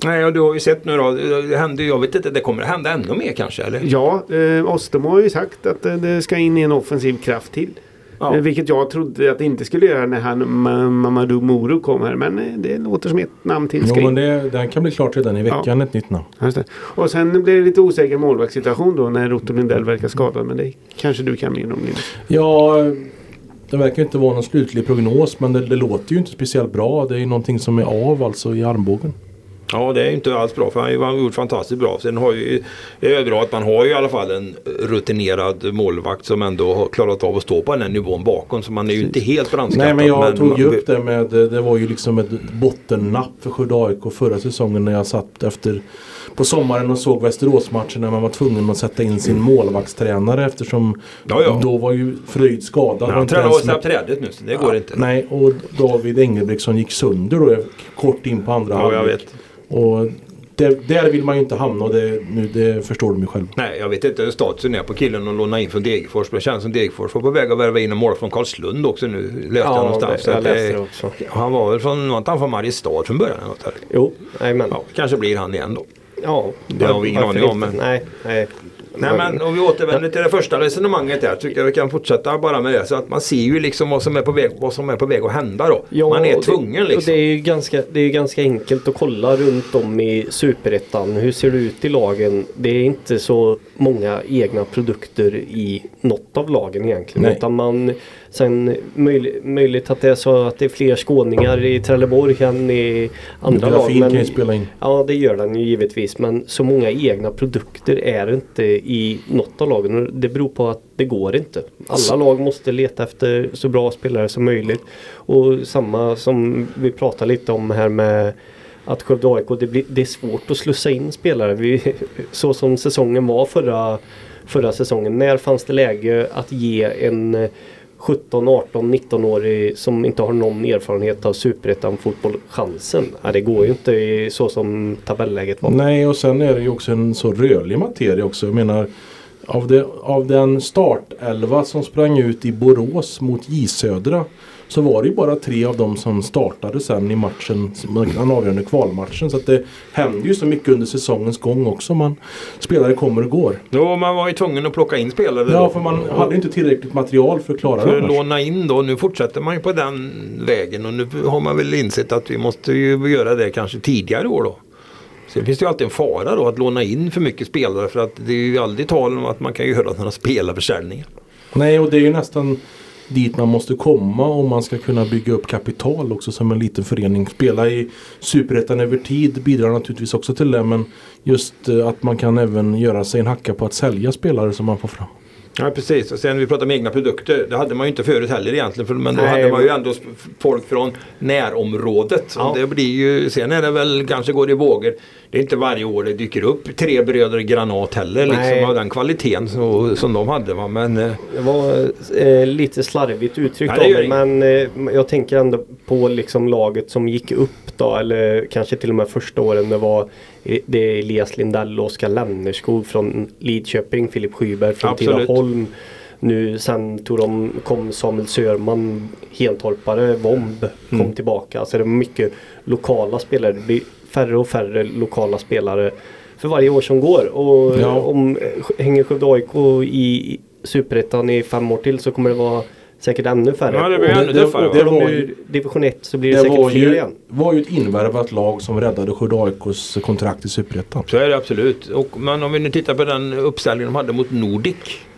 Nej, och du har ju sett nu då, det händer, jag vet inte, det kommer att hända ännu mer kanske, eller? Ja, eh, Ostermo har ju sagt att eh, det ska in i en offensiv kraft till. Ja. Eh, vilket jag trodde att det inte skulle göra när han Ma- Mamadou Moro kom här. Men eh, det låter som ett namn till. Jo, men det, den kan bli klart redan i veckan, ja. Ett nytt namn. Just det. Och sen blir det lite osäker målvaktssituation då när Otto Lundell verkar skadad. Men det kanske du kan mer om det. Ja, det verkar inte vara någon slutlig prognos, men det, det låter ju inte speciellt bra. Det är ju någonting som är av alltså i armbågen. Ja, det är inte alls bra, för han har gjort fantastiskt bra. Sen har ju, det är bra att man har ju i alla fall en rutinerad målvakt som ändå har klarat av att stå på den här nivån bakom, så man är ju inte helt brandskattad. Nej, men jag men tog ju man, upp det med, det var ju liksom ett bottennapp för Skövde A I K förra säsongen när jag satt efter på sommaren och såg Västeråsmatchen när man var tvungen att sätta in sin målvaktstränare eftersom ja, ja. då var ju Fröjd skadad. Han tränar och släppt trädet nu, så det går ja, inte. Nej, och David Engelbrektsson gick sönder då kort in på andra ja, halvlek. Jag vet. Och det, där vill man ju inte hamna och det, nu, det förstår de ju själv. Nej, jag vet inte hur statusen är på killen och låna in från Degerfors. Det känns som Degerfors var på väg att värva in en mål från Karlslund också nu. Läste ja, jag någonstans. Det, jag läste det det, också. Han var väl från, var inte han från Mariestad från början? Något här. Jo, nej men. Ja, kanske blir han igen då. Ja, det har vi ingen aning om. Men... Nej, nej. Nej, men om vi återvänder till det första resonemanget där, tycker jag vi kan fortsätta bara med det, så att man ser ju liksom vad som är på väg, vad som är på väg att hända då. Ja, man är tvungen liksom. Och det är ju ganska, det är ganska enkelt att kolla runt om i Superettan. Hur ser det ut i lagen? Det är inte så många egna produkter i något av lagen egentligen. Nej. Utan man, sen möj, möjligt att det är så att det är fler skåningar i Trelleborg än i andra lag. Men, kan ju spela in. Ja, det gör den ju givetvis. Men så många egna produkter är det inte i något av lagen. Det beror på att det går inte. Alla lag måste leta efter så bra spelare som möjligt. Och samma som vi pratade lite om här med att Skövde A I K, det, blir, det är svårt att slussa in spelare. Vi, så som säsongen var förra, förra säsongen. När fanns det läge att ge en sjutton, arton, nitton-årig som inte har någon erfarenhet av Superettan fotboll chansen? Ja, det går ju inte i, så som tabelläget var. Nej, och sen är det ju också en så rörlig materia också. Jag menar, av, det, av den startelva som sprang ut i Borås mot J Södra så var det ju bara tre av dem som startade sen i matchen, den avgörande kvalmatchen. Så att det händer ju så mycket under säsongens gång också. Man, spelare kommer och går. Ja, man var ju tvungen att plocka in spelare då. Ja, för man hade inte tillräckligt material för att klara det. För att låna in då. Nu fortsätter man ju på den vägen. Och nu har man väl insett att vi måste ju göra det kanske tidigare år då. Sen finns det ju alltid en fara då att låna in för mycket spelare. För att det är ju aldrig tal om att man kan göra några spelarförsäljningar. Nej, och det är ju nästan dit man måste komma om man ska kunna bygga upp kapital också som en liten förening. Spela i Superettan över tid bidrar naturligtvis också till det, men just att man kan även göra sig en hacka på att sälja spelare som man får fram. Ja, precis. Och sen vi pratar om egna produkter. Det hade man ju inte förut heller egentligen. För, men då Nej, hade man ju ändå folk från närområdet. Ja. Det blir ju, sen är det väl kanske går i vågor. Det är inte varje år det dyker upp tre bröder Granat heller. Liksom, av den kvaliteten så, som de hade. Va? Men, det var eh, lite slarvigt uttryckt ja, av det, men eh, jag tänker ändå på liksom laget som gick upp då, eller kanske till och med första åren. Det var det är Elias Lindell och Oskar Lennerskog från Lidköping, Filip Skyberg från Tidaholm. Nu sen tog de, kom Samuel Sörman, Hentorpare, Vomb kom mm. tillbaka. Alltså det är mycket lokala spelare. Det blir färre och färre lokala spelare för varje år som går. Och ja. om hänger Skövde A I K i Superettan i fem år till så kommer det vara säkert ännu färre. Ja, det blir ännu tuffare. Och, och, och, och de division ett så blir det, det säkert var fler ju, igen. Det var ju ett invärvat lag som räddade Skövde A I K:s kontrakt i Superettan. Så är det absolut. Och, men om vi nu tittar på den uppställningen de hade mot Nordic.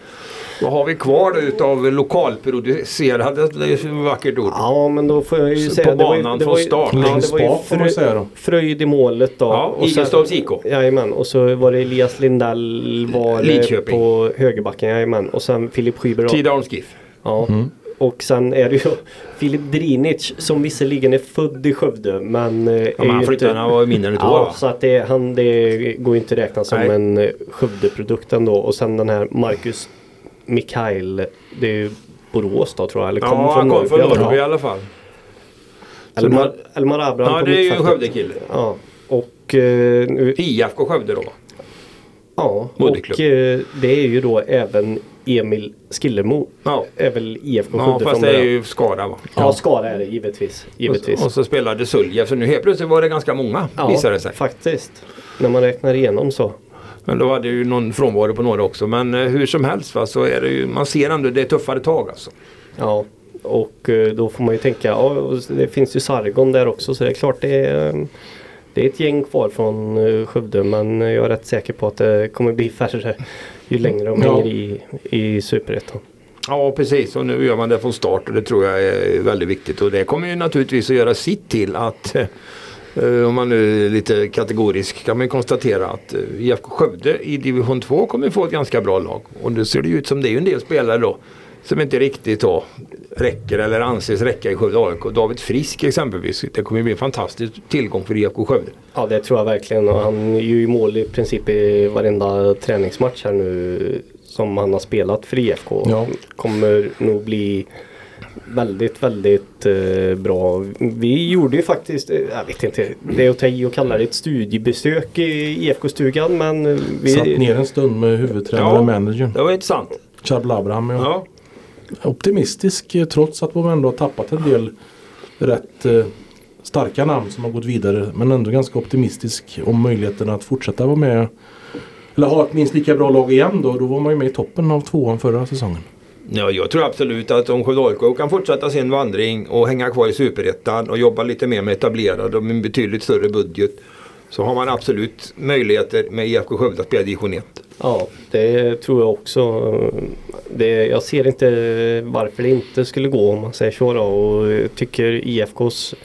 Vad har vi kvar utav lokalproducerade? Det är ett vackert ord. Ja, men då får jag ju på säga på banan från start. Ja, längst bak får man säga då. Fröjd i målet då. Ja, Igelstavs I K. Jajamän. Och så var det Elias Lindell var Lidköping på högerbacken. Jajamän. Och sen Filip Skyberg. Tidaholms G I F. Ja. Mm. Och sen är det ju Filip Drinic som visserligen är född i Skövde, men ja, är han flyttade när han var mindre än ett år. Ja, så att det, han, det går inte att räkna som Nej. en Skövde-produkt ändå. Och sen den här Marcus Mikael, det är ju Borås då tror jag. Eller kom ja, från han kom från Norrby i alla fall. Elmar, Elmar Abraham. Ja, det är ju en Skövde-kille. Ja, och uh, nu... I F K Skövde då. Ja, moderklubb. och eh, det är ju då även Emil Skillermo. Ja. Är väl I F K Ja, Skövde fast från det är början. ju Skara va? Ja, Skara är det givetvis. givetvis. Och, och så spelade Sulje, så nu helt plötsligt var det ganska många, ja, visar det sig. faktiskt. När man räknar igenom så. Men då hade ju någon frånvaro på några också. Men eh, hur som helst va, så är det ju, man ser ändå det är tuffare tag alltså. Ja, och eh, då får man ju tänka, ja, och det finns ju Sargon där också, så det är klart det är, eh, det är ett gäng kvar från eh, Skövde, men jag är rätt säker på att det kommer bli färre ju längre de Ja. hänger i, i Superettan. Ja precis, och nu gör man det från start och det tror jag är väldigt viktigt. Och det kommer ju naturligtvis att göra sitt till att eh, om man nu är lite kategorisk kan man ju konstatera att eh, I F K Skövde i division två kommer få ett ganska bra lag. Och det ser det ju ut som det är ju en del spelare då som inte riktigt då räcker eller anses räcka i Skövde A I K. David Frisk exempelvis, det kommer ju bli en fantastisk tillgång för I F K Skövde. Ja, det tror jag verkligen, och han är ju i mål i princip i varenda träningsmatch här nu som han har spelat för I F K. Ja. Kommer nog bli väldigt, väldigt eh, bra. Vi gjorde ju faktiskt, eh, jag vet inte, det är att ta i och kalla det ett studiebesök i I F K-stugan, men vi... Satt ner en stund med huvudtränaren och managern. Det var intressant. Chad Abraham. Ja. Ja. Optimistisk eh, trots att man ändå har tappat en del rätt eh, starka namn som har gått vidare. Men ändå ganska optimistisk om möjligheten att fortsätta vara med. Eller ha ett minst lika bra lag igen då. Då var man ju med i toppen av tvåan förra säsongen. Ja, jag tror absolut att om Skövde A I K kan fortsätta sin vandring och hänga kvar i Superettan och jobba lite mer med etablerad och med en betydligt större budget, så har man absolut möjligheter med I F K Skövde att spela division ett. Ja, det tror jag också. Det, jag ser inte varför det inte skulle gå, om man säger så då, och jag tycker I F K:s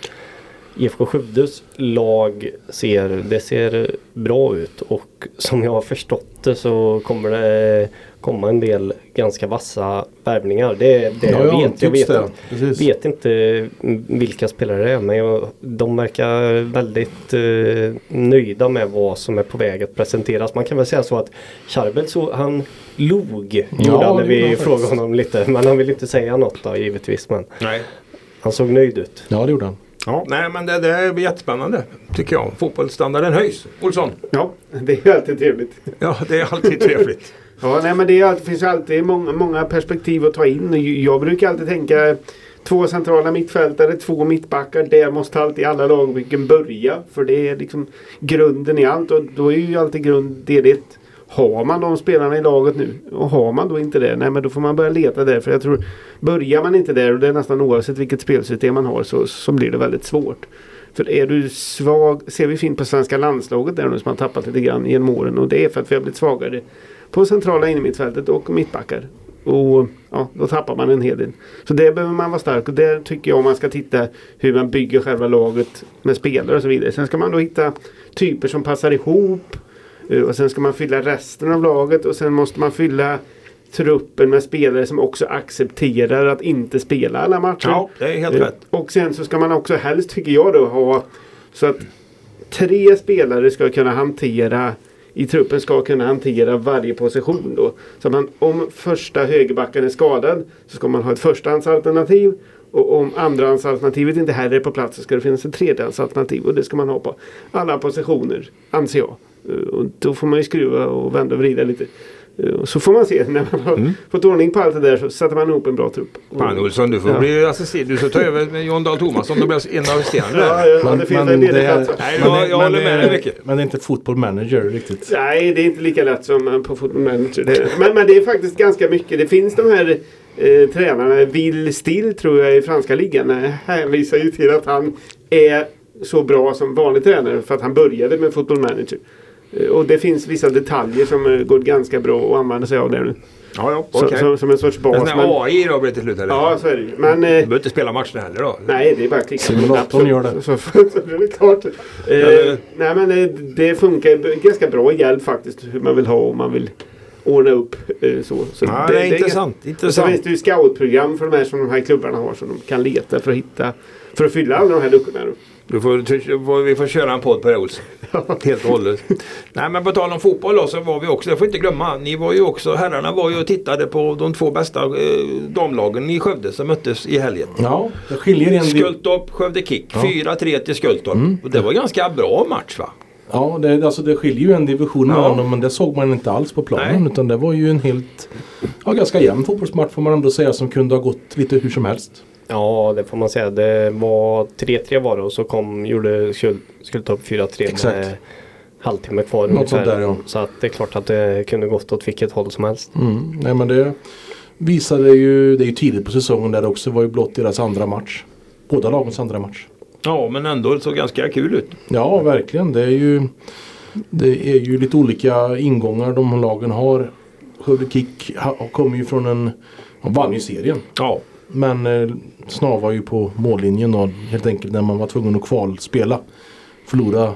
I F K Skövdes lag ser, det ser bra ut, och som jag har förstått det så kommer det komma en del ganska vassa värvningar. Det, det Ja, jag ja, vet. Jag tycks vet, det. Precis. vet inte vilka spelare det är, men jag, de verkar väldigt eh, nöjda med vad som är på väg att presenteras. Man kan väl säga så att Charbel, så han log Ja, gjorde han när det gjorde vi han frågade faktiskt. honom lite, men han vill inte säga något då, givetvis, men Nej. han såg nöjd ut. Ja, det gjorde han. Ja, nej men det, det blir jättespännande tycker jag. Fotbollsstandarden höjs. Olsson. Ja, det är ju alltid trevligt. Ja, det är alltid trevligt. Ja, nej, men det är alltid, finns ju alltid många, många perspektiv att ta in. Jag brukar alltid tänka två centrala mittfältare, två mittbackar. Det måste alltid alla lagbyggen börja. För det är liksom grunden i allt. Och då är ju alltid grund del ett. Har man de spelarna i laget nu? Och har man då inte det? Nej, men då får man börja leta där. För jag tror, börjar man inte där, och det är nästan oavsett vilket spelsystem man har, så, så blir det väldigt svårt. För är du svag, ser vi fint på svenska landslaget där nu som har tappat lite grann genom åren. Och det är för att vi har blivit svagare på centrala innermittfältet och mittbackar. Och ja, då tappar man en hel del. Så det behöver man vara stark. Och där tycker jag, om man ska titta hur man bygger själva laget med spelare och så vidare. Sen ska man då hitta typer som passar ihop. Och sen ska man fylla resten av laget. Och sen måste man fylla truppen med spelare som också accepterar att inte spela alla matcher. Ja, det är helt rätt. Och sen så ska man också helst, tycker jag då, ha så att tre spelare ska kunna hantera i truppen ska kunna hantera varje position då. Så man, om första högerbacken är skadad så ska man ha ett förstahandsalternativ, och om andrahandsalternativet inte heller är på plats så ska det finnas ett tredjehandsalternativ, och det ska man ha på alla positioner, anser jag. Och då får man ju skruva och vända och vrida lite. Så får man se, när man har mm. fått ordning på allt det där så sätter man ihop en bra trupp. Fan Olsson, du får ja. bli assistent. Du ska ta över med John Dahl Thomasson och bli en av assisterande. Ja, ja, ja, det finns en del plats. Nej, jag, jag men, håller med dig mycket. Men det är inte football manager riktigt. Nej, det är inte lika lätt som på football manager. Det men, men det är faktiskt ganska mycket. Det finns de här eh, tränarna. Will Still tror jag i franska ligan hänvisar ju till att han är så bra som vanlig tränare för att han började med football manager. Och det finns vissa detaljer som går ganska bra att använda sig av där nu. Ja, ja, så, okay. som, som en sorts bas. En sån här A I då blir det till slut, eller? Ja, så är det. Men, eh, du behöver inte spela matchen heller då? Nej, det är bara att klicka på knappen. Gör det. Så, så, så blir det klart. Eh, nej, men det, det funkar ganska bra hjälp faktiskt hur man vill ha och man vill ordna upp. Eh, så. Så ja, det, det är det intressant. är, intressant. Så finns det ju scoutprogram för de här som de här klubbarna har som de kan leta för att hitta, för att fylla alla de här luckorna då. Du får, vi får köra en podd på det, Olsson. Helt och hållet. Nej, men på tal om fotboll då, så var vi också, jag får inte glömma, ni var ju också, herrarna var ju och tittade på de två bästa eh, damlagen i Skövde som möttes i helgen. Ja, det skiljer en del. Skultorp, Skövde Kick, ja. fyra tre till Skultorp. Mm. Och det var ganska bra match, va? Ja, det, alltså det skiljer ju en division Ja. mellan dem, men det såg man inte alls på planen. Nej. Utan det var ju en helt, ja, ganska jämn fotbollsmatch får man ändå säga, som kunde ha gått lite hur som helst. Ja, det får man säga. Det var tre tre var det och så kom, gjorde skuld, Skultorp fyra tre Exakt. med halvtimme kvar. Något ungefär. sånt där, ja. Så att det är klart att det kunde gått åt vilket håll som helst. Mm. Nej, men det visade ju, det är ju tidigt på säsongen där det också var ju blott deras andra match. Båda lagens andra match. Ja, men ändå det såg ganska kul ut. Ja, verkligen. Det är ju, det är ju lite olika ingångar de lagen har. Skövde Kick ha- kommer ju från en, de vann ju serien. Ja. Men eh, snavar ju på mållinjen då, helt enkelt när man var tvungen att kvalspela. Förlora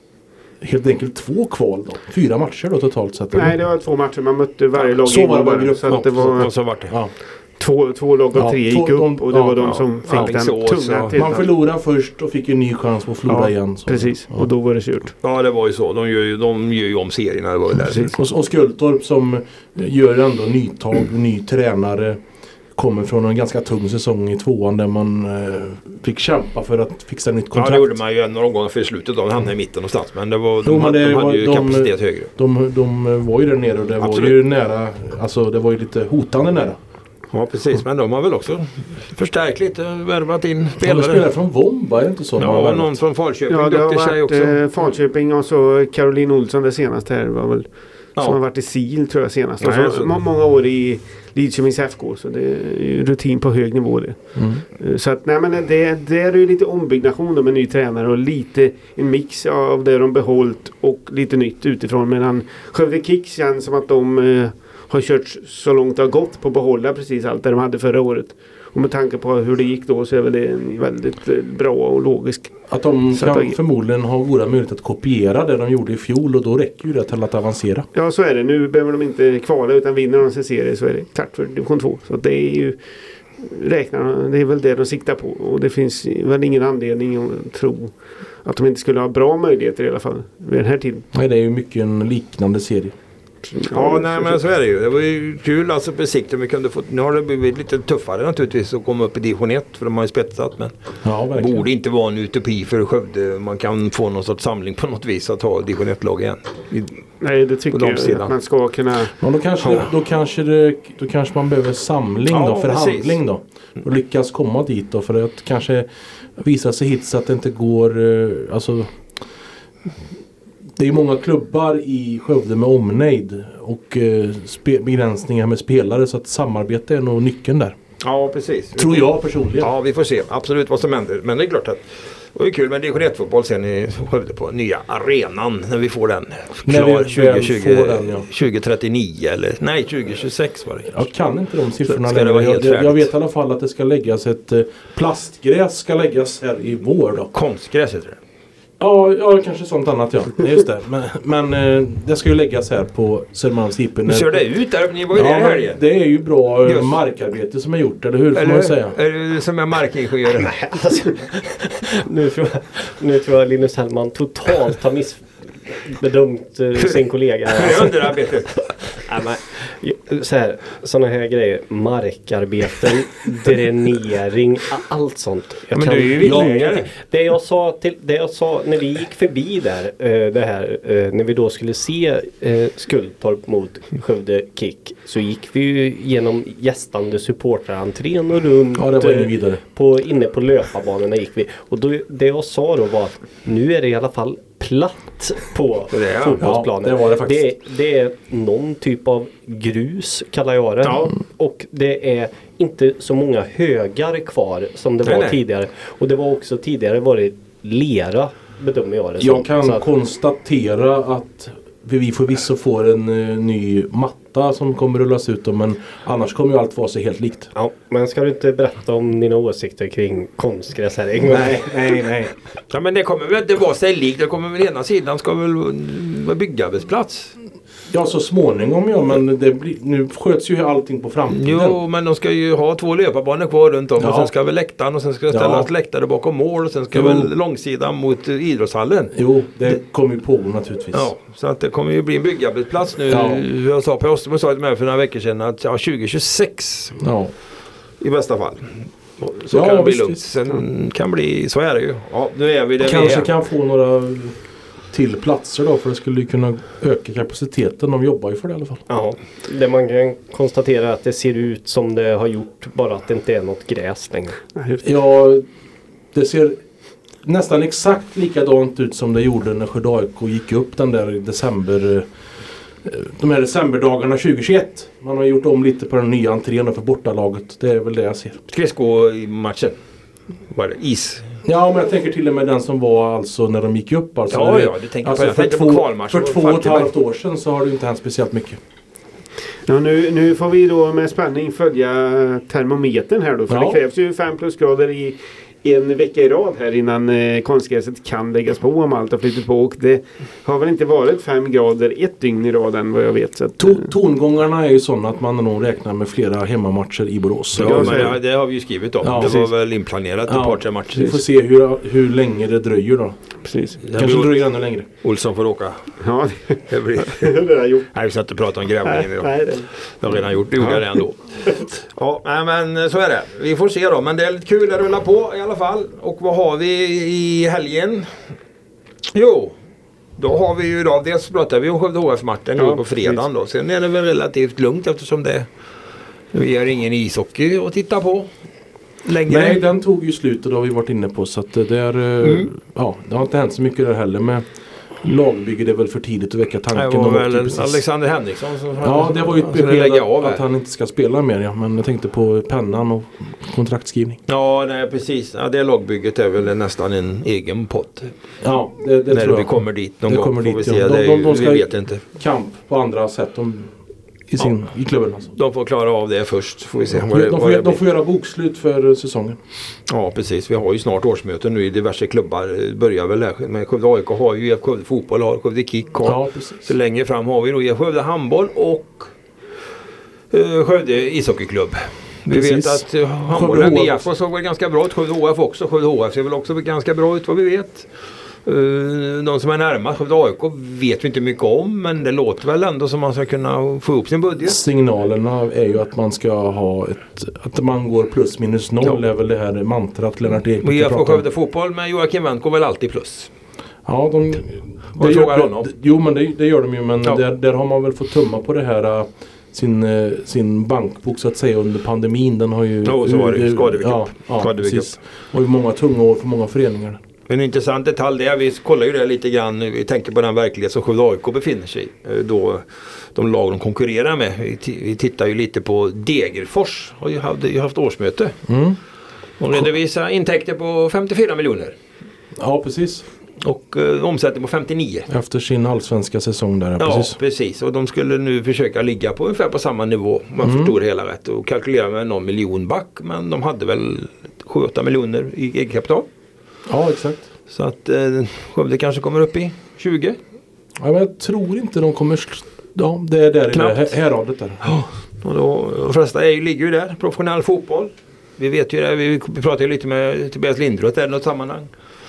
helt enkelt två kval då. Fyra matcher då totalt sett. Nej, det var två matcher. Man mötte varje lag Så en var det gång bara grupp. Så att det Ja, var och så vart det. Ja. två, två lag av Ja, tre två- gick upp de- och det ja, var de ja. som fick Alingsås den och- tunga Man tillfället. förlorade först och fick en ny chans på att förlora Ja, igen. Så. Precis, Ja. och då var det kört. Ja, det var ju så. De gör ju, de gör ju om serierna. Det var ju där. Precis. Och, och Skultorp som gör ändå nytag, ny tränare. Kommer från en ganska tung säsong i tvåan där man eh, fick kämpa för att fixa nytt Ja, kontrakt. det gjorde man ju några gånger för slutet. De hamnade i mitten någonstans. Men det var, de, Jo, men hade, det de var- hade ju de- kapacitet högre. De, de var ju där nere och det Absolut. var ju nära, alltså det var ju lite hotande nära. Ja, precis. Men de har väl också förstärkt lite. Värvat in De spelare. spelar från Vomba, är det inte så? Ja, någon från Falköping. Ja, det har duktig tjej varit också. eh, Falköping och så Caroline Olsson det senaste här var väl Ja. som har varit i Sil tror jag senast. Och Nej, så, så- må- många år i Lidköpings F K så det är ju rutin på hög nivå det. Mm. Eh, Så att nej men det, det är ju lite ombyggnation då med ny tränare och lite en mix av det de behållit och lite nytt utifrån. Medan Skövde Kick känns som att de eh, har kört så långt det har gått på att behålla precis allt det de hade förra året. Och med tanke på hur det gick då så är väl det en väldigt eh, bra och logisk. Att de Så kan att- förmodligen ha goda möjligheter att kopiera det de gjorde i fjol och då räcker ju det till att avancera. Ja så är det. Nu behöver de inte kvala utan vinner de sin serie så är det klart för division två. Så det är ju räknar, det är väl det de siktar på. Och det finns väl ingen anledning att tro att de inte skulle ha bra möjligheter i alla fall vid den här tiden. Nej, det är ju mycket en liknande serie. Ja, nej men så är det ju. Det var ju kul alltså på sikt om vi kunde få. Nu har det blivit lite tuffare naturligtvis att komma upp i division ett för de har ju spetsat. Men Ja, det verkligen. borde inte vara en utopi för Skövde. Man kan få någon sorts samling på något vis att ha division ett-lag igen. I- Nej det tycker På jag damsidan. att man ska kunna. Ja, då, kanske, då, kanske det, då kanske man behöver samling Ja, då, förhandling precis. då. Och lyckas komma dit då för att kanske visa sig hit så att det inte går, eh, alltså det är ju många klubbar i Skövde med omnejd och eh, spe, begränsningar med spelare så att samarbete är nog nyckeln där. Ja, precis. Tror jag personligen. Ja, vi får se absolut vad som händer. Men det är klart att det var kul med division ett-fotboll sen i Skövde på nya arenan när vi får den När klar vi väl tjugo tjugo, får den, ja. tjugo trettionio eller nej tjugo tjugosex var det. Jag kan inte de siffrorna Ska det längre. vara Jag, helt jag, jag färdigt? vet i alla fall att det ska läggas ett eh, plastgräs ska läggas här i vår då. Konstgräs heter det. Ja, ja, kanske sånt annat ja. Nej, just det. Men, men eh, det ska ju läggas här på Södermalms I P. Hur ser det ut där? Ni var ju Ja, där i men helgen. det är ju bra eh, Just. markarbete som är gjort, eller hur? Får man Eller ju säga. är det som är markingenjör? Nej, alltså, nu, tror jag, nu tror jag Linus Hellman totalt har missbedömt uh, sin kollega. Det är Alltså, underarbetet. nej, men, ju- så här, såna här grejer, markarbeten, dränering, a- allt sånt. Jag Men kan du är ju villaägare. ingenting. Det jag sa till, det jag sa när vi gick förbi där, eh, det här, eh, när vi då skulle se eh, Skultorp mot Skövde Kick, så gick vi ju genom gästande supporterentrén och runt. Ja, det var ju eh, vidare. på, inne på löparbanorna gick vi. Och då, det jag sa då var att nu är det i alla fall platt på Det är- fotbollsplanen. ja, det var det faktiskt. Det, det är någon typ av grus kallar jag det. Ja. Och det är inte så många högar kvar som det Nej, var nej. tidigare. Och det var också tidigare varit lera bedömer jag det som. Jag kan Så att- konstatera att vi förvisso får en uh, ny matta som kommer rullas ut då, men annars kommer ju allt vara sig helt likt. Ja, men ska du inte berätta om dina åsikter kring konstgräs här en gång? Nej, nej, nej. Ja, men det kommer väl inte vara sig likt. Det kommer väl ena sidan ska väl vara byggarbetsplats. Ja, så småningom ja, men det blir, nu sköts ju allting på framtiden. Jo, men de ska ju ha två löparbanor kvar runt om. Ja. Och sen ska väl läktaren och sen ska det ställas Ja. läktare bakom mål. Och sen ska Jo. väl långsidan mot eh, idrottshallen. Jo, det kommer ju på naturligtvis. Ja, så att det kommer ju bli en byggarbetsplats nu. Ja. Jag sa på Ostermo sa till mig för några veckor sedan att ja, tjugo tjugosex Ja. i bästa fall. Så Ja, kan det bli visst, lugnt. visst. Sen kan bli, så är det ju. Ja, nu är vi där vi Kanske är. kan få några till platser då, för det skulle ju kunna öka kapaciteten. De jobbar ju för det i alla fall. Ja, det man kan konstatera är att det ser ut som det har gjort, bara att det inte är något gräs längre. Ja, det ser nästan exakt likadant ut som det gjorde när Skövde A I K gick upp den där i december, de här decemberdagarna tjugohundratjugoett. Man har gjort om lite på den nya entrén för bortalaget. Det är väl det jag ser. Skridsko-matchen. Var det is? Ja, men jag tänker till och med den som var alltså när de gick upp. Alltså, ja, det, ja, du tänker alltså på, för, jag två, på kvalmatchen. för två och ett halvt år sedan så har det inte hänt speciellt mycket. Ja, nu, nu får vi då med spänning följa termometern här då. För Ja. det krävs ju fem plusgrader i en vecka i rad här innan eh, konstgräset kan läggas på om allt har flyttat på. Och det har väl inte varit fem grader ett dygn i rad än vad jag vet. Så att, To- tongångarna är ju sådana att man nog räknar med flera hemmamatcher i Borås. Ja, men det, det har vi ju skrivit om. Ja, det precis. var väl inplanerat Ja, ett par tre matcher. Vi får se hur, hur länge det dröjer då. precis. Kanske blir- dröjer ännu längre. Olsson får åka. Ja, Det blir... det har jag gjort. Nej, vi ska inte prata om grävlingen idag. Nej, det. Det har redan gjort, det gjorde jag det ändå. Ja, nej, men så är det. Vi får se då, men det är lite kul att rulla på i alla fall. Och vad har vi i helgen? Jo, då har vi ju idag, dels pratar vi om Skövde H F-matchen Ja, nu på fredagen då. Sen är det väl relativt lugnt eftersom det vi har ingen ishockey att titta på längre. Nej, den tog ju slut och det har vi varit inne på. Så att det, är, mm. ja, det har inte hänt så mycket där heller. Men lagbygge, det är väl för tidigt att väcka tanken. Det var om väl att precis- Alexander Henriksson som Ja, det var ju ett skulle besked lägga av att, här. att han inte ska spela mer. Ja. Men jag tänkte på pennan och kontraktskrivning. Ja, nej, precis. Ja, det lagbygget är väl nästan en egen pott. Ja, det, det När tror vi jag. kommer dit någon Det gång kommer får dit, vi se. ja. Det är De- ju, de ska- vi vet inte. Kamp på andra sätt de, i, sin, i klubben. Alltså. De får klara av det först. Får vi se De, vad det, de, vad får, det de blir. får göra bokslut för säsongen. Ja, precis. Vi har ju snart årsmöten nu i diverse klubbar. Börjar väl här. Men Skövde A I K har ju I F Skövde fotboll, har Skövde Kick har. Ja, precis. Så längre fram har vi då I F Skövde handboll och uh, Skövde ishockeyklubb. Vi Precis. vet att uh, handbollen Skövde H F I F K såg väl ganska bra ut. Skövde H F också. Skövde H F ser väl också ganska bra ut vad vi vet. Uh, de som är närmast Skövde A I K vet vi inte mycket om, men det låter väl ändå som man ska kunna få ihop sin budget. Signalerna är ju att man ska ha ett, att man går plus minus noll. Ja. är väl det här mantrat Lennart Och I Ekberg F K pratar om. Skövde fotboll med Joakim Wendt går väl alltid plus. Ja, de, Vad det frågar gör, honom? det, jo men det, det gör de ju, men Ja. där, där har man väl fått tumma på det här, äh, sin, äh, sin bankbok så att säga under pandemin. Den har ju... Jo, så var det ju. Skadevik Ja, upp. ja Skadevik precis. Och ju många tunga år för många föreningar. En intressant detalj det är, vi kollar ju det lite grann, vi tänker på den verklighet som Skövde A I K befinner sig i. Då de lag de konkurrerar med. Vi, t- vi tittar ju lite på Degerfors, har ju haft, ju haft årsmöte. Mm. De redovisar intäkter på femtiofyra miljoner Ja, precis. och eh, omsättning på femtionio. Efter sin allsvenska säsong där. Ja, Precis. precis. Och de skulle nu försöka ligga på ungefär på samma nivå, om man Mm. förstår det hela rätt. Och kalkylera med någon miljon back, men de hade väl sju åtta miljoner i egenkapital. Ja, exakt. Så att eh, Skövde kanske kommer upp i tjugo. Ja, men jag tror inte de kommer... sl- Ja, det är där i Knappt. det här- häradet där. Och då, de flesta är ju, ligger ju där, professionell fotboll. Vi vet ju det, vi pratade ju lite med Tobias Lindroth där i något sammanhang.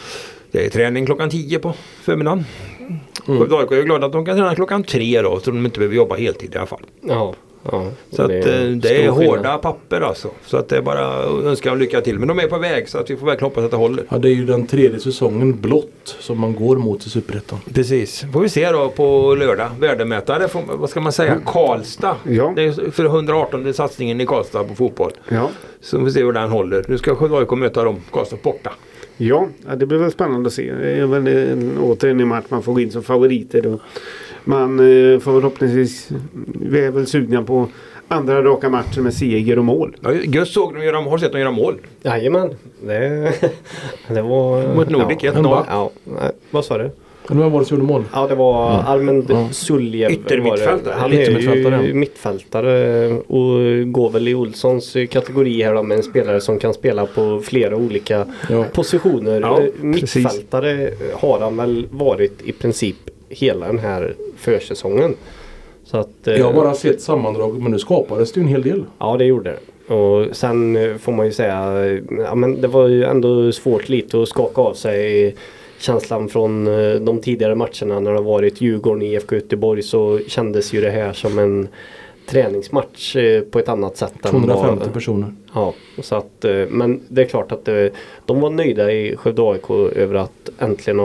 Det är träning klockan tio på förmiddagen. Mm. Skövde A I K är ju glada att de kan träna klockan tre då, så de inte behöver jobba heltid i alla fall. Ja, ja. Så att det, är det stor är skillnad. hårda papper alltså. Så att det är bara att önska dem lycka till. Men de är på väg så att vi får verkligen hoppas att det håller. Ja, det är ju den tredje säsongen blott som man går mot i Superettan. Precis. Får vi se då på lördag. Värdemätare, får, vad ska man säga? Karlstad. Ja. Det är för hundraartonde satsningen i Karlstad på fotboll. Ja. Så vi får se hur den håller. Nu ska Skövde A I K möta dem. Karlstad borta. Ja, ja, det blir väl spännande att se. Det är väl en, återigen en match man får gå in som favoriter. Och man eh, får förhoppningsvis, vi är väl sugna på andra raka matcher med seger och mål. Ja, just såg de göra, har sett dem göra mål. Jajamän, det, det var... Mot Nordic ja, ett noll. ja, nej, vad sa du? Eller vem var det som gjorde mål? Ja, det var Armand Ja. Suljev. Yttermittfältare. var det. Han är Yttermittfältare, ju ja. mittfältare och går väl i Olssons kategori här då, med en spelare som kan spela på flera olika Ja. positioner. Ja, Mittfältare har han väl varit i princip hela den här försäsongen. Så att, eh, Jag har bara sett sammandrag, men nu skapades det ju en hel del. Ja, det gjorde det. Och sen eh, får man ju säga, eh, ja, men det var ju ändå svårt lite att skaka av sig känslan från eh, de tidigare matcherna när det har varit Djurgården i I F K Göteborg, så kändes ju det här som en träningsmatch eh, på ett annat sätt. än tvåhundrafemtio vad- personer. Ja, så att, eh, men det är klart att eh, de var nöjda i Skövde A I K över att äntligen ha fått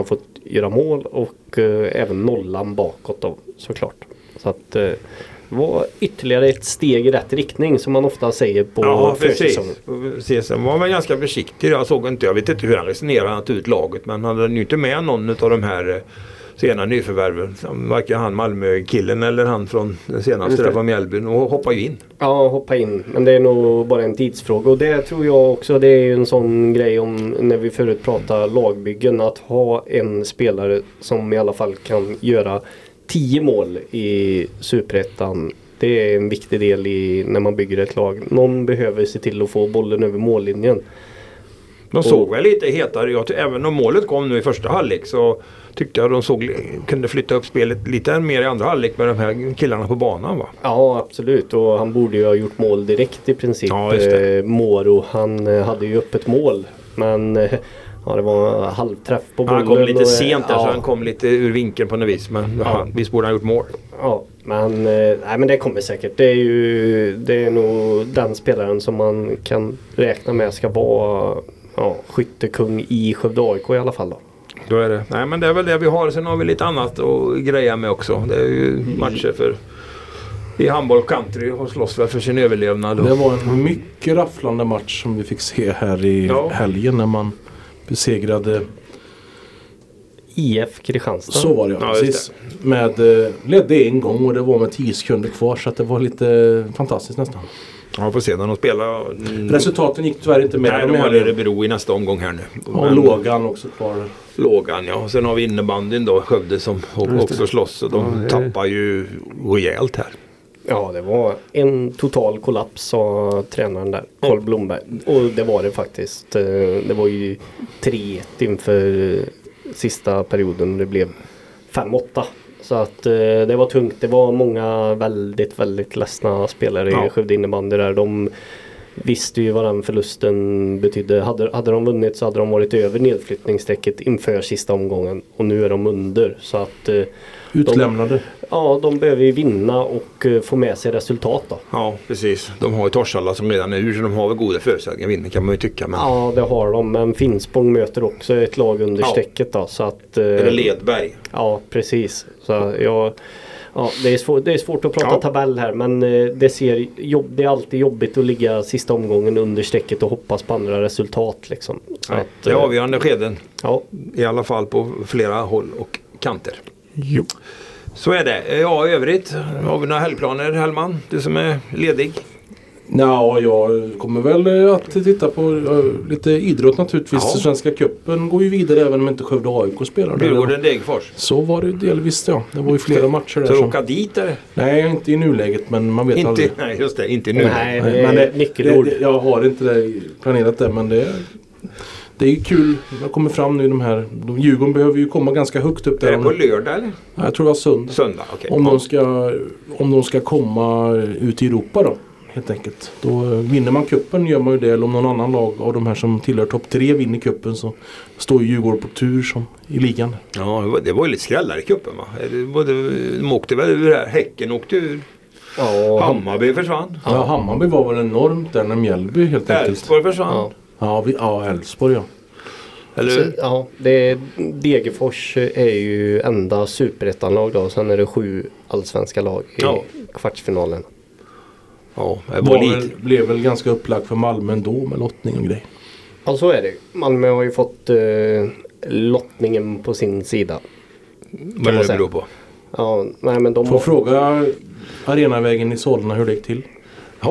göra mål och eh, även nollan bakåt då, såklart. Så att eh, det var ytterligare ett steg i rätt riktning som man ofta säger på ja, försäsongen. Precis. Han var väl ganska försiktig. Jag såg inte, jag vet inte hur han resonerade han tog ut laget, men han hade ju inte med någon av de här sena nyförvärven. Varken han Malmö-killen eller han från den senaste där från Mjällby. Och hoppar ju in. Ja, hoppa in. Men det är nog bara en tidsfråga. Och det tror jag också, det är ju en sån grej om när vi förut pratar lagbyggen. Att ha en spelare som i alla fall kan göra tio mål i Superettan. Det är en viktig del i när man bygger ett lag. Någon behöver se till att få bollen över mållinjen. De såg väl lite hetare. Jag, även om målet kom nu i första halvlek så tyckte jag de såg, kunde flytta upp spelet lite mer i andra halvlek med de här killarna på banan, va? Ja, absolut. Och han borde ju ha gjort mål direkt i princip. Ja, just det. Eh, Moro, han eh, hade ju öppet mål. Men eh, ja, det var halvträff på bollen. Han kom lite och, sent där, ja. så han kom lite ur vinkeln på något vis. Men ja. han, visst borde han ha gjort mål. Ja, men, eh, nej, men det kommer säkert. Det är ju det är nog den spelaren som man kan räkna med ska vara ja, skyttekung i Skövde A I K i alla fall då. Då är det. Nej, men det är väl det vi har. Sen har vi lite annat att greja med också. Det är ju matcher för i handboll och country och slåss väl för sin överlevnad. Det var en mycket rafflande match som vi fick se här i ja. helgen när man besegrade I F Kristianstad. Så var det, ja, precis. Det. Med, ledde en gång och det var med tio sekunder kvar, så att det var lite fantastiskt nästan. Ja, får se när de spelar. Resultaten gick tyvärr inte med. Nej, de har Örebro i nästa omgång här nu. Och Lågan också kvar. Lågan, ja. Och sen har vi innebandyn då, Skövde, som också slåss. Och de ja, tappar ju rejält här. Ja, det var en total kollaps, sa tränaren där, Carl Blomberg. Och det var det faktiskt. Det var ju tre ett inför sista perioden. Det blev fem åtta. Så att det var tungt. Det var många väldigt, väldigt ledsna spelare ja. i Skövde innebandy där. De visste ju vad den förlusten betydde. Hade, hade de vunnit så hade de varit över nedflyttningsstrecket inför sista omgången. Och nu är de under. Så att utlämnade. De, ja, de behöver ju vinna och få med sig resultat då. Ja, precis. De har ju Torshälla som redan är ur, så de har väl goda förutsättningar att vinna, kan man ju tycka. Men... Ja, det har de. Men Finspång möter också ett lag under ja. strecket då. Så att, eller Ledberg. Ja, precis. Så jag... Ja, det är, svår, det är svårt att prata ja. tabell här, men det, ser jobb, det är alltid jobbigt att ligga sista omgången under strecket och hoppas på andra resultat. Liksom. Så ja, att, det är avgörande skeden. Ja. I alla fall på flera håll och kanter. Jo. Så är det. Ja, i övrigt har vi några helgplaner, Hellman? Du som är ledig. Ja, jag kommer väl att titta på uh, lite idrott naturligtvis. Ja. Svenska cupen går ju vidare även om inte Skövde A I K spelar. Hur går det Degerfors? Så var det delvis, ja. Det var ju flera matcher där. Så som... åka dit eller? Nej, inte i nuläget, men man vet inte, aldrig. Nej, just det. Inte i nuläget. Nej, det är men det, nyckelord. Det, jag har inte det planerat det, men det, det är ju kul. Jag kommer fram nu de här. De, Djurgården behöver ju komma ganska högt upp där. Är det på lördag eller? Ja, jag tror det var söndag. Söndag, okej. Okay. Om, de ska, om de ska komma ut i Europa då. Helt enkelt. Då vinner man kuppen gör man ju det. Eller om någon annan lag av de här som tillhör topp tre vinner kuppen så står ju Djurgården på tur som i ligan. Ja, det var ju lite skrällar i kuppen, va? De åkte väl ur här. Häcken åkte ur. Ja, Hammarby försvann. Ja, Hammarby var väl enormt där när Mjällby helt enkelt. Älvsborg försvann. Ja, ja, vi, ja Älvsborg ja. Eller? Så, ja, det, Degerfors är ju enda superettanlag då. Sen är det sju allsvenska lag i ja. kvartsfinalen. Ja, det var väl, blev väl ganska upplagt för Malmö ändå med lottning och grej. Ja, så är det. Malmö har ju fått uh, lottningen på sin sida. Vad är det beror på? Ja, nej, men de får har... fråga Arenavägen i Solna hur det gick till. Ja.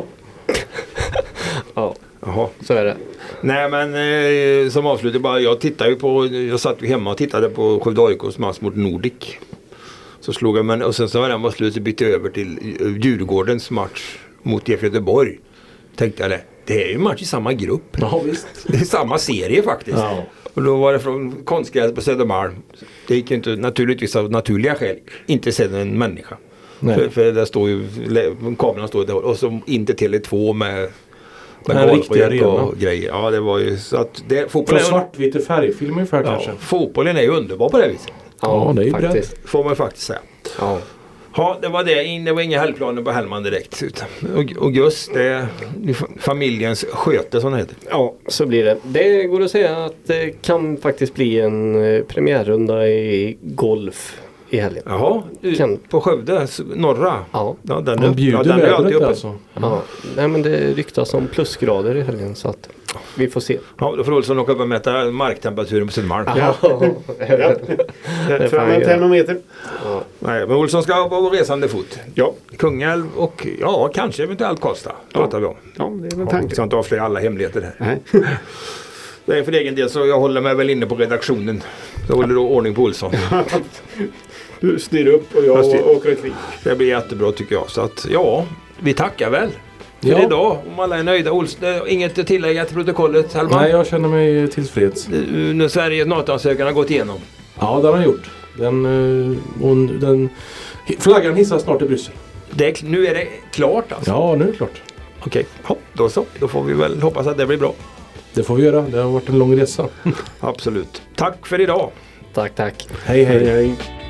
Ja, Jaha. Så är det. Nej, men eh, som avslutning bara, jag tittade ju på, jag satt ju hemma och tittade på Skövde A I K:s match mot Nordic. Så slog jag, men och sen så var den var slut så bytte jag över till Djurgårdens match mot I F Göteborg. Tänkte jag det, det är ju match i samma grupp. Ja, visst. Det är samma serie faktiskt. Ja. Och då var det från konstgräs på Södermalm. Det gick ju inte naturligtvis av naturliga skäl inte se en människa. För, för där står ju, kameran står där och så inte Tele två med en riktig arena och grejer. Ja, det var ju så att det fotbollen är svartvit i färgfilm ungefär ja, kanske. Fotbollen är ju underbar på det viset. Ja, ja det är ju faktiskt. Får man faktiskt säga. Ja. Ja, det var det. Det var inga helgplaner på Hellman direkt. Och, och just det, familjens sköte som det heter. Ja, så blir det. Det går att säga att det kan faktiskt bli en eh, premiärrunda i golf i helgen. Jaha, Kan- på Skövde, norra. Ja, Ja, den De är- bjuder ja, den är alltid vädret uppe. alltså. ja. Nej, men det ryktas om plusgrader i helgen så att vi får se. Ja, då får Olsson åka upp och mäta marktemperaturen på Södermalm. Ja. Det får Fram han en göra. termometer. Nej, men Olsson ska vara resande fot. Ja. Kungälv och ja, kanske eventuellt Karlstad. Pratar vi om. Ja, det är väl Ja, vi tanken. ska inte avslöja alla hemligheter här. Nej. Nej, för egen del så jag håller mig väl inne på redaktionen. Jag håller då ordning på Olsson. Du styr upp och jag Jag styr. åker omkring. Det blir jättebra tycker jag. Så att ja, vi tackar väl för Ja. idag. Om alla är nöjda. Olsson, eh, inget att tillägga till protokollet, Hellman? Nej, jag känner mig tillfreds. Nu när Sveriges NATO-ansökan har gått igenom. Ja, det har han gjort. Den, eh, hon, den, flaggan hissas snart i Bryssel. Det är, nu är det klart alltså? Ja, nu är det klart. Okej, hopp, då så. Då får vi väl hoppas att det blir bra. Det får vi göra. Det har varit en lång resa. Absolut. Tack för idag. Tack, tack. Hej, hej. Hej, hej.